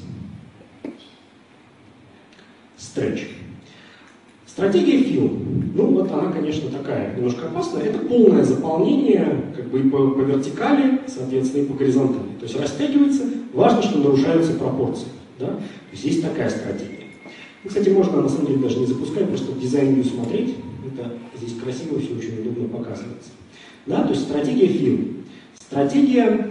S1: stretch. Стратегия fill. Она, конечно, такая немножко опасная. Это полное заполнение и по вертикали, соответственно, и по горизонтали. То есть растягивается, важно, что нарушаются пропорции. Да? То есть такая стратегия. Кстати, можно на самом деле даже не запускать, просто в дизайн-вью смотреть. Это здесь красиво, все очень удобно показывается. Да? То есть стратегия fill. Стратегия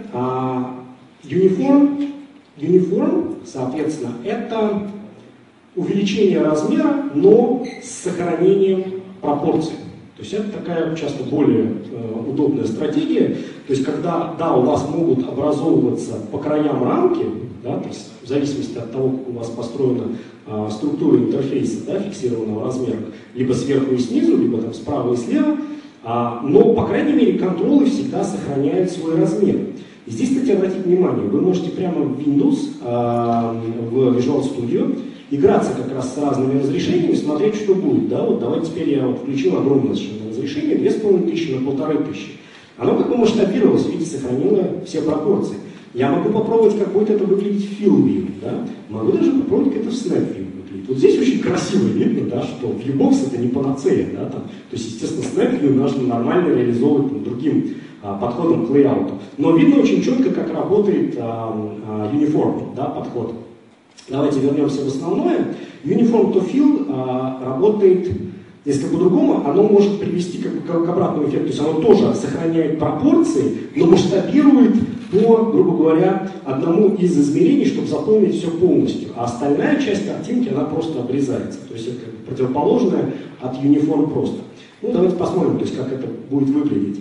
S1: uniform, соответственно, это увеличение размера, но с сохранением пропорций. То есть это такая часто более удобная стратегия. То есть когда, у вас могут образовываться по краям рамки, да, то есть в зависимости от того, как у вас построена структура интерфейса, да, фиксированного размера, либо сверху и снизу, либо справа и слева, но, по крайней мере, контролы всегда сохраняют свой размер. И здесь, кстати, обратите внимание, вы можете прямо в Windows, в Visual Studio, играться как раз с разными разрешениями, смотреть, что будет. Да? Давайте теперь я включил огромное разрешение, 2500 на 1500. Оно масштабировалось, видите, сохранило все пропорции. Я могу попробовать, как будет это выглядеть в Fill View, да? Могу даже попробовать, как это в Snap View выглядит. Вот здесь очень красиво видно, да, что Viewbox это не панацея. Да, то есть, естественно, Snap View нужно нормально реализовывать другим подходом к лейауту. Но видно очень четко, как работает Uniform, да, подход. Давайте вернемся в основное. Uniform to Fill работает несколько по-другому, оно может привести к обратному эффекту. То есть оно тоже сохраняет пропорции, но масштабирует по, грубо говоря, одному из измерений, чтобы заполнить все полностью. А остальная часть картинки, она просто обрезается. То есть это противоположное от Uniform просто. Давайте посмотрим, то есть, как это будет выглядеть.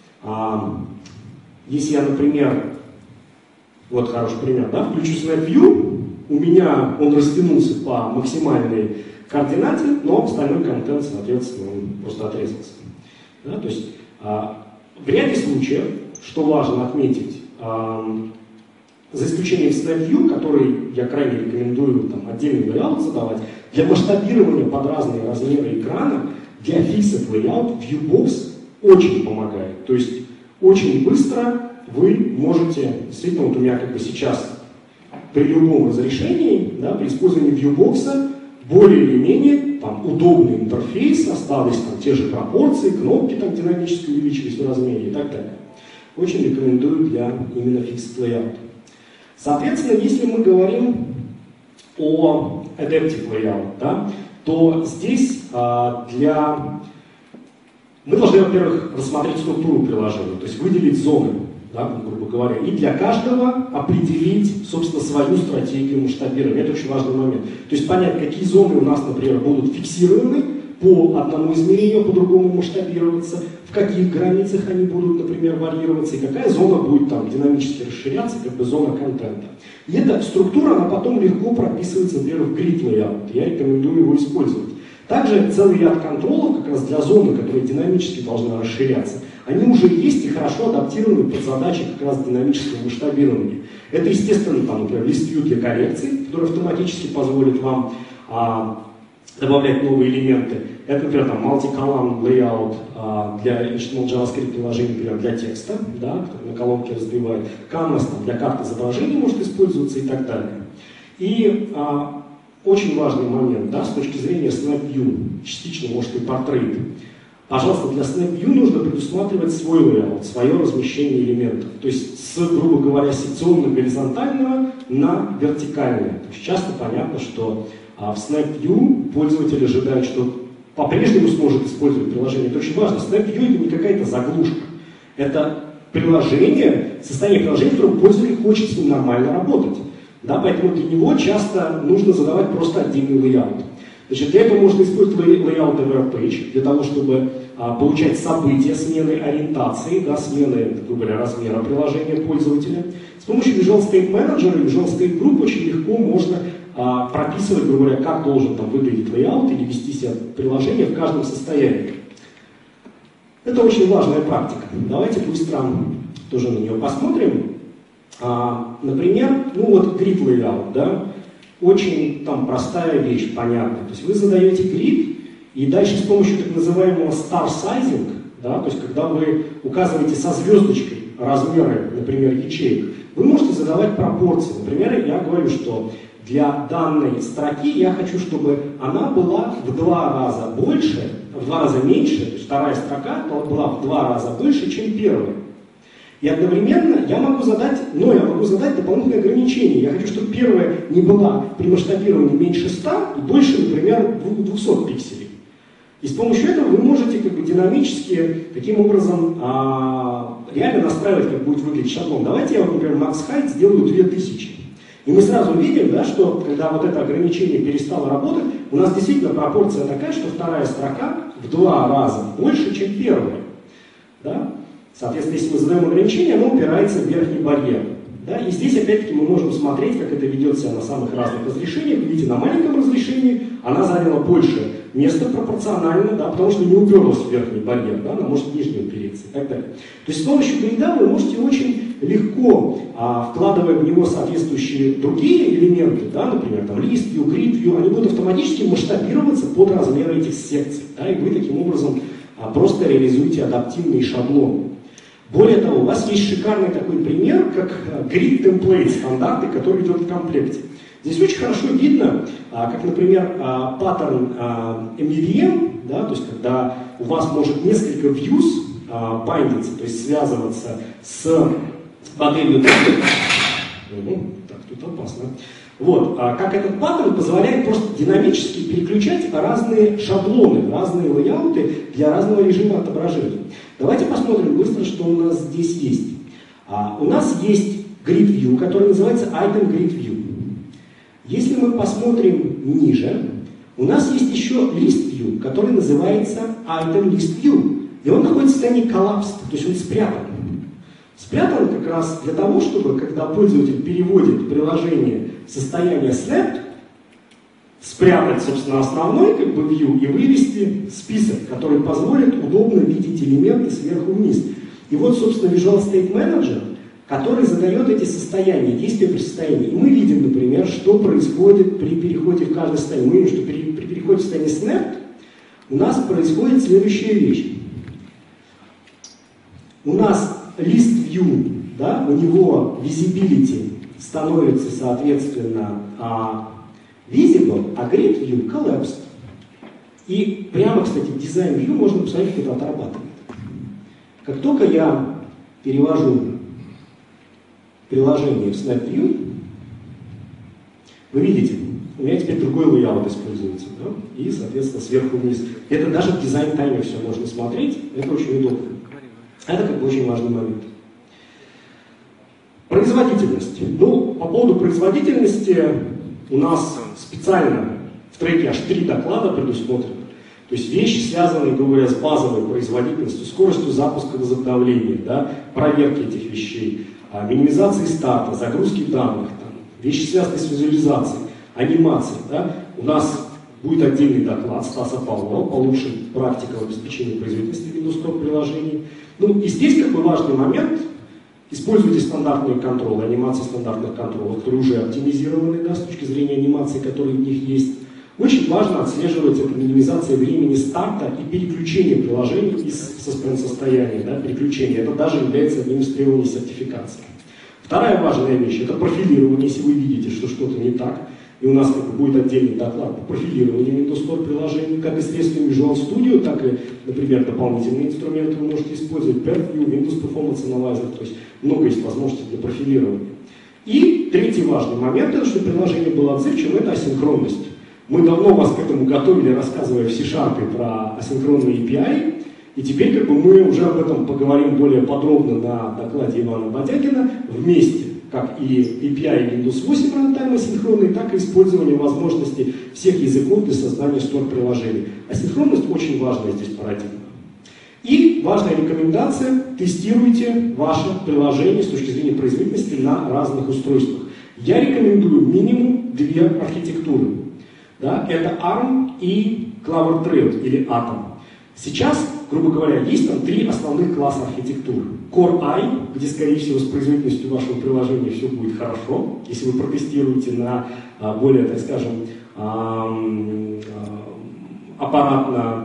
S1: Если я, например, вот хороший пример, да, включу Snap View, у меня он растянулся по максимальной координате, но остальной контент, соответственно, он просто отрезался. Да, то есть в ряде случаев, что важно отметить, за исключением Snap View, который я крайне рекомендую отдельный layout задавать, для масштабирования под разные размеры экрана, для fixed layout Viewbox очень помогает. То есть очень быстро вы можете, действительно, вот у меня сейчас при любом разрешении, да, при использовании Viewbox более или менее удобный интерфейс, остались те же пропорции, кнопки динамически увеличились в размере и так далее. Очень рекомендую для именно Fixed Layout. Соответственно, если мы говорим о Adaptive Layout, да, то здесь мы должны, во-первых, рассмотреть структуру приложения, то есть выделить зоны, да, грубо говоря, и для каждого определить, собственно, свою стратегию масштабирования. Это очень важный момент. То есть понять, какие зоны у нас, например, будут фиксированы по одному измерению, по-другому масштабироваться, в каких границах они будут, например, варьироваться, и какая зона будет динамически расширяться, зона контента. И эта структура, она потом легко прописывается, например, в Grid Layout. Я рекомендую его использовать. Также целый ряд контролов, как раз для зоны, которая динамически должна расширяться, они уже есть и хорошо адаптированы под задачи как раз динамического масштабирования. Это, естественно, например, лист view для коррекции, который автоматически позволит вам добавлять новые элементы. Это, например, там, multi-column layout для HTML, JavaScript приложений, например, для текста, да, который на колонке разбивает. Canvas там, для карт изображений может использоваться и так далее. И очень важный момент, да, с точки зрения Snap View, частично, может, и портрет. Пожалуйста, для Snap View нужно предусматривать свой layout, свое размещение элементов. То есть с, грубо говоря, секционно-горизонтального на вертикальное. То есть часто понятно, что в Snap View пользователь ожидает, что по-прежнему сможет использовать приложение. Это очень важно. Snap View это не какая-то заглушка. Это приложение, состояние приложения, в котором пользователь хочет с ним нормально работать. Да, поэтому для него часто нужно задавать просто отдельный layout. Значит, для этого можно использовать layout EverPage, для того, чтобы получать события, смены ориентации, да, смены, грубо говоря, размера приложения пользователя. С помощью Visual State Manager и Visual State Group очень легко можно прописывать, грубо говоря, как должен там выглядеть layout или вести себя приложение в каждом состоянии. Это очень важная практика. Давайте быстро тоже на нее посмотрим. Например, ну вот grid layout, да, очень там простая вещь, понятная. То есть вы задаете grid, и дальше с помощью так называемого star sizing, да, то есть когда вы указываете со звездочкой размеры, например, ячеек, вы можете задавать пропорции. Например, я говорю, что для данной строки я хочу, чтобы она была в 2 раза больше, в 2 раза меньше, то есть вторая строка была в 2 раза больше, чем первая. И одновременно я могу задать дополнительные ограничения. Я хочу, чтобы первая не была при масштабировании меньше 100 и больше, например, 200 пикселей. И с помощью этого вы можете как бы динамически таким образом реально настраивать, как будет выглядеть шаблон. Давайте я, например, max height сделаю 2000. И мы сразу видим, да, что когда вот это ограничение перестало работать, у нас действительно пропорция такая, что вторая строка в 2 раза больше, чем первая. Да? Соответственно, если мы задаем ограничение, оно упирается в верхний барьер. Да? И здесь, опять-таки, мы можем смотреть, как это ведет себя на самых разных разрешениях. Видите, на маленьком разрешении она заняла больше места пропорционально, да, потому что не уперлась в верхний барьер, да, она может в нижний упереться и так далее. То есть с помощью грида вы можете очень легко, вкладывая в него соответствующие другие элементы, да, например, там, list view, grid view, они будут автоматически масштабироваться под размеры этих секций. Да, и вы таким образом просто реализуете адаптивный шаблон. Более того, у вас есть шикарный такой пример, как grid template, стандарты, который идет в комплекте. Здесь очень хорошо видно, как, например, паттерн MVVM, да, то есть когда у вас может несколько views бандиться, то есть связываться с моделью. Так, тут опасно. Вот, как этот паттерн позволяет просто динамически переключать разные шаблоны, разные лейауты для разного режима отображения. Давайте посмотрим быстро, что у нас здесь есть. У нас есть grid view, который называется item grid view. Если мы посмотрим ниже, у нас есть еще list view, который называется item list view. И он находится в состоянии collapsed, то есть он спрятан. Спрятан как раз для того, чтобы, когда пользователь переводит приложение в состояние snapped, спрятать, собственно, основной как бы view и вывести список, который позволит удобно видеть элементы сверху вниз. И вот, собственно, Visual State Manager, который задает эти состояния, действия при состоянии. И мы видим, например, что происходит при переходе в каждое состояние. Мы видим, что при переходе в состояние snapped у нас происходит следующая вещь. У нас list view, да, у него visibility становится, соответственно, visible, а grid view collapsed. И прямо, кстати, в design view можно посмотреть, как это отрабатывает. Как только я перевожу приложение в Snap View, вы видите, у меня теперь другой layout используется, да? И, соответственно, сверху вниз. Это даже в дизайн-тайме все можно смотреть, это очень удобно. Это как бы очень важный момент. Производительность. Ну, по поводу производительности у нас специально в треке аж 3 доклада предусмотрены. То есть вещи, связанные, грубо говоря, с базовой производительностью, скоростью запуска возобновления, да, проверки этих вещей, минимизации старта, загрузки данных, там, вещи, связанные с визуализацией, анимацией. Да. У нас будет отдельный доклад Стаса Павлова по лучшим практикам обеспечения производительности Windows 100 приложений. Ну и здесь как бы важный момент. Используйте стандартные контролы, анимации стандартных контролов, которые уже оптимизированы, да, с точки зрения анимации, которые в них есть. Очень важно отслеживать эту минимизацию времени старта и переключения приложений из состояния, да, переключения. Это даже является одним из требований сертификации. Вторая важная вещь – это профилирование, если вы видите, что что-то не так. И у нас будет отдельный доклад по профилированию Windows Store приложений, как и средствами Visual Studio, так и, например, дополнительные инструменты вы можете использовать, PerfView, Windows Performance Analyzer, то есть много есть возможностей для профилирования. И третий важный момент, это что приложение было отзывчивым, это асинхронность. Мы давно вас к этому готовили, рассказывая в C# про асинхронные API, и теперь мы уже об этом поговорим более подробно на докладе Ивана Бодягина вместе, как и API Windows 8 runtime асинхронный, так и использование возможностей всех языков для создания Store-приложений. Асинхронность очень важная здесь парадигма. И важная рекомендация – тестируйте ваше приложение с точки зрения производительности на разных устройствах. Я рекомендую минимум 2 архитектуры. Да? Это ARM и Clover Trail или Atom. Сейчас, грубо говоря, есть там 3 основных класса архитектуры. Core I, где, скорее всего, с производительностью вашего приложения все будет хорошо, если вы протестируете на более, так скажем, аппаратно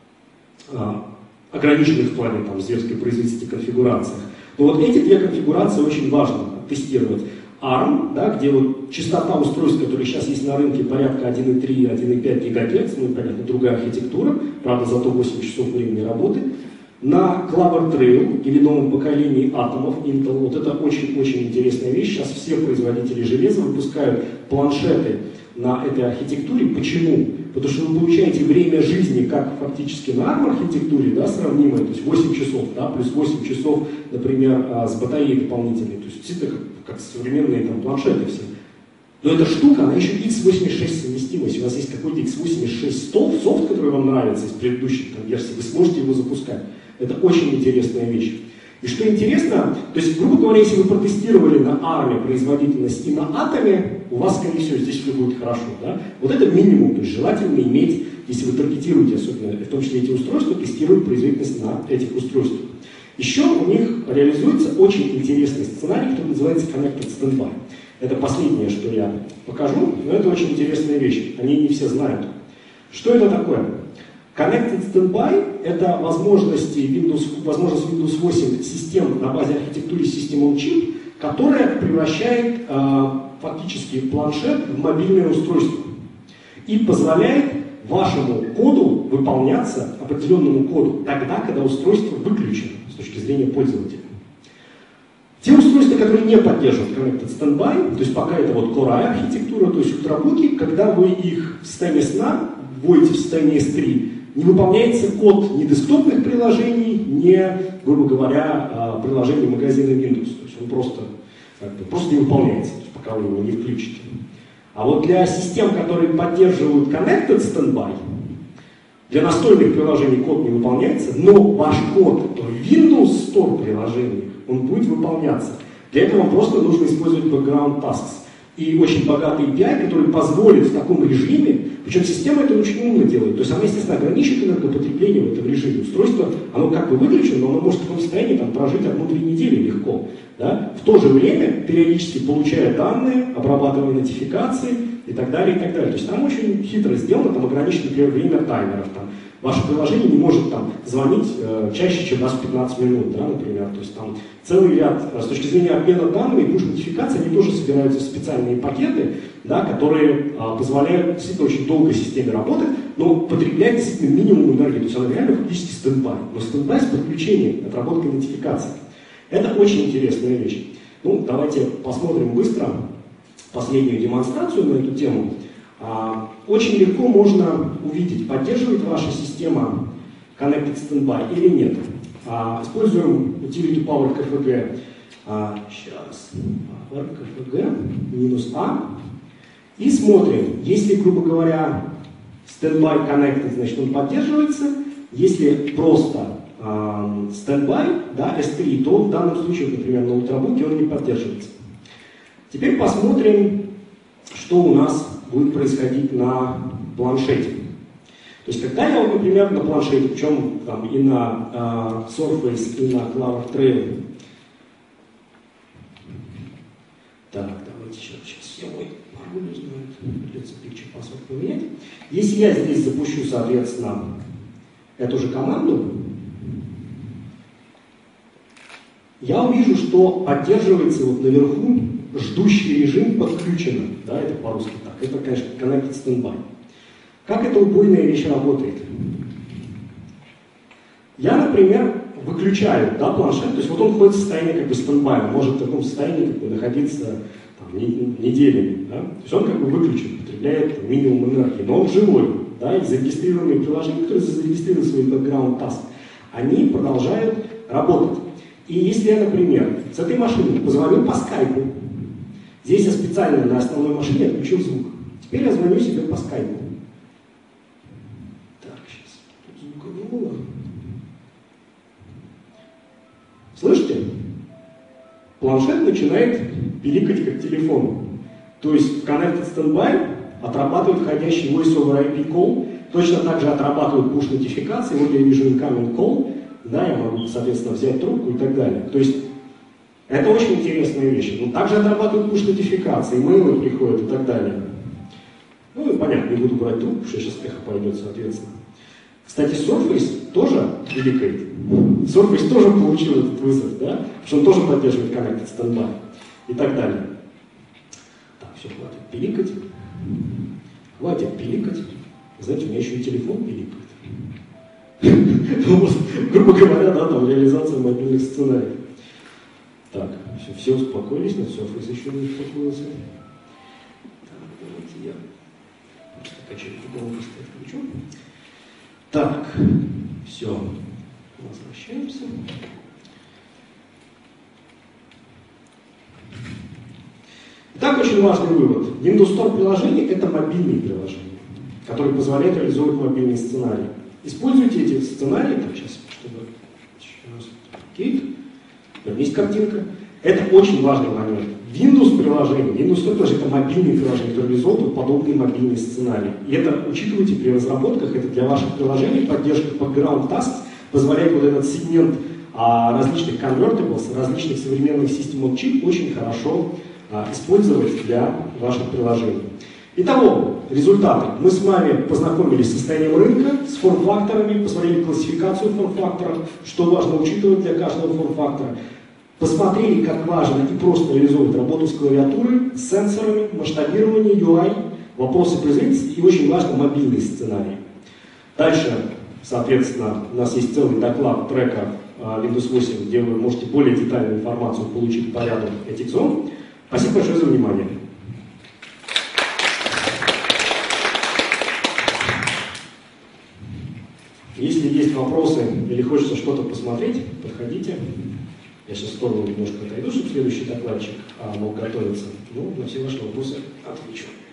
S1: ограниченных в плане зверской производительности конфигурациях. Но вот эти 2 конфигурации очень важно тестировать. ARM, да, где вот частота устройств, которые сейчас есть на рынке, порядка 1,3-1,5 ГГц, ну, понятно, другая архитектура, правда, зато 8 часов времени работы. На Clover Trail или новом поколении атомов Intel, вот это очень-очень интересная вещь. Сейчас все производители железа выпускают планшеты на этой архитектуре. Почему? Потому что вы получаете время жизни, как фактически на ARM-архитектуре, да, сравнимое, то есть 8 часов, да, плюс 8 часов, например, с батареей дополнительной. То есть действительно как современные там планшеты все. Но эта штука, она еще x86 совместима. Если у вас есть какой-то x86 софт, который вам нравится из предыдущих там версий, вы сможете его запускать. Это очень интересная вещь. И что интересно, то есть, грубо говоря, если вы протестировали на ARM производительность и на Атоме, у вас, скорее всего, здесь все будет хорошо. Да? Вот это минимум, то есть желательно иметь, если вы таргетируете, особенно в том числе эти устройства, тестировать производительность на этих устройствах. Еще у них реализуется очень интересный сценарий, который называется Connected Standby. Это последнее, что я покажу, но это очень интересная вещь, они не все знают. Что это такое? Connected Standby – это возможность Windows 8 систем на базе архитектуры System on Chip, которая превращает фактически планшет в мобильное устройство и позволяет вашему коду выполняться, определенному коду, тогда, когда устройство выключено с точки зрения пользователя. Те устройства, которые не поддерживают Connected Standby, то есть пока это вот Core I архитектура, то есть ультработы, когда вы их в состоянии сна вводите в состояние S3, не выполняется код ни десктопных приложений, ни, грубо говоря, приложений магазина Windows. То есть он просто не выполняется, то есть пока вы его не включите. А вот для систем, которые поддерживают Connected Standby, для настольных приложений код не выполняется, но ваш код в Windows Store приложении, он будет выполняться. Для этого вам просто нужно использовать background tasks. И очень богатый API, который позволит в таком режиме, причем система это очень умно делает, то есть она, естественно, ограничит энергопотребление в этом режиме. Устройство, оно как бы выключено, но оно может в таком состоянии прожить 1-2 недели легко. Да? В то же время периодически получая данные, обрабатывая нотификации и так далее, и так далее. То есть там очень хитро сделано, там ограничено, например, время таймеров. Там. Ваше приложение не может звонить чаще, чем раз в 15 минут, да, например. То есть там целый ряд, с точки зрения обмена данными, push-нотификации, они тоже собираются в специальные пакеты, да, которые позволяют действительно очень долго системе работать, но потреблять действительно минимум энергии. То есть она реально фактически стендбай. Но стендбай с подключением, отработкой нотификаций. Это очень интересная вещь. Ну, давайте посмотрим быстро последнюю демонстрацию на эту тему. Очень легко можно увидеть, поддерживает ваша система Connected Standby или нет. Используем utility PowerKFG. Сейчас. PowerKFG -A. И смотрим, если, грубо говоря, Standby Connected, значит он поддерживается. Если просто Standby, да, S3, то в данном случае, например, на ультрабуке он не поддерживается. Теперь посмотрим, что у нас будет происходить на планшете. То есть, когда я, вот, например, на планшете, причем там, и на Surface, и на Clover Trail. Так, давайте давайте сейчас все мой пароль узнают, придется picture password поменять. Если я здесь запущу, соответственно, эту же команду, я увижу, что поддерживается вот наверху ждущий режим подключено. Да, это по-русски так. Это, конечно, Connected Standby. Как эта убойная вещь работает? Я, например, выключаю, да, планшет, то есть вот он входит в состояние как бы стендбая, может в таком состоянии как бы находиться там, неделями. Да? То есть он как бы выключен, потребляет минимум энергии, но он живой. Да, и зарегистрированные приложения, которые зарегистрировали свой background task, они продолжают работать. И если я, например, с этой машины позвоню по скайпу, здесь я специально на основной машине отключил звук. Теперь я звоню себе по скайпу. Так, сейчас. Тут звука не было. Слышите? Планшет начинает пиликать как телефон. То есть в Connected Standby отрабатывает входящий Voice over IP call, точно так же отрабатывают push-нотификации. Вот я вижу incoming call, да, я могу, соответственно, взять трубку и так далее. То есть это очень интересная вещь. Но также отрабатывают push-нотификации, имейлы приходят и так далее. Ну и понятно, не буду брать трубку, потому что сейчас эхо пойдет, соответственно. Кстати, Surface тоже пиликает. Surface тоже получил этот вызов, да, потому что он тоже поддерживает Connected Standby и так далее. Так, все, хватит пиликать. Хватит пиликать. Знаете, у меня еще и телефон пиликает. Вот, грубо говоря, да, там реализация мобильных сценариев. Так, все успокоились, но Surface еще не успокоился. Так, давайте я просто качаю громкость отключу. Так, все, возвращаемся. Итак, очень важный вывод. Windows Store приложения — это мобильные приложения, которые позволяют реализовывать мобильные сценарии. Используйте эти сценарии, так, сейчас, чтобы... Кейт, есть картинка. Это очень важный момент. Windows приложение, Windows Store приложение — это мобильные приложения, которые реализовывают подобные мобильные сценарии. И это учитывайте при разработках, это для ваших приложений, поддержка background tasks позволяет вот этот сегмент различных convertibles, различных современных систем on chip очень хорошо использовать для ваших приложений. Итого, результаты. Мы с вами познакомились с состоянием рынка, с форм-факторами, посмотрели классификацию форм-факторов, что важно учитывать для каждого форм-фактора, посмотрели, как важно и просто реализовывать работу с клавиатурой, с сенсорами, масштабирование, UI, вопросы производительности и очень важно мобильные сценарии. Дальше, соответственно, у нас есть целый доклад трека Windows 8, где вы можете более детальную информацию получить по ряду этих зон. Спасибо большое за внимание. Если есть вопросы или хочется что-то посмотреть, подходите. Я сейчас в сторону немножко отойду, чтобы следующий докладчик мог готовиться. Ну, на все ваши вопросы отвечу.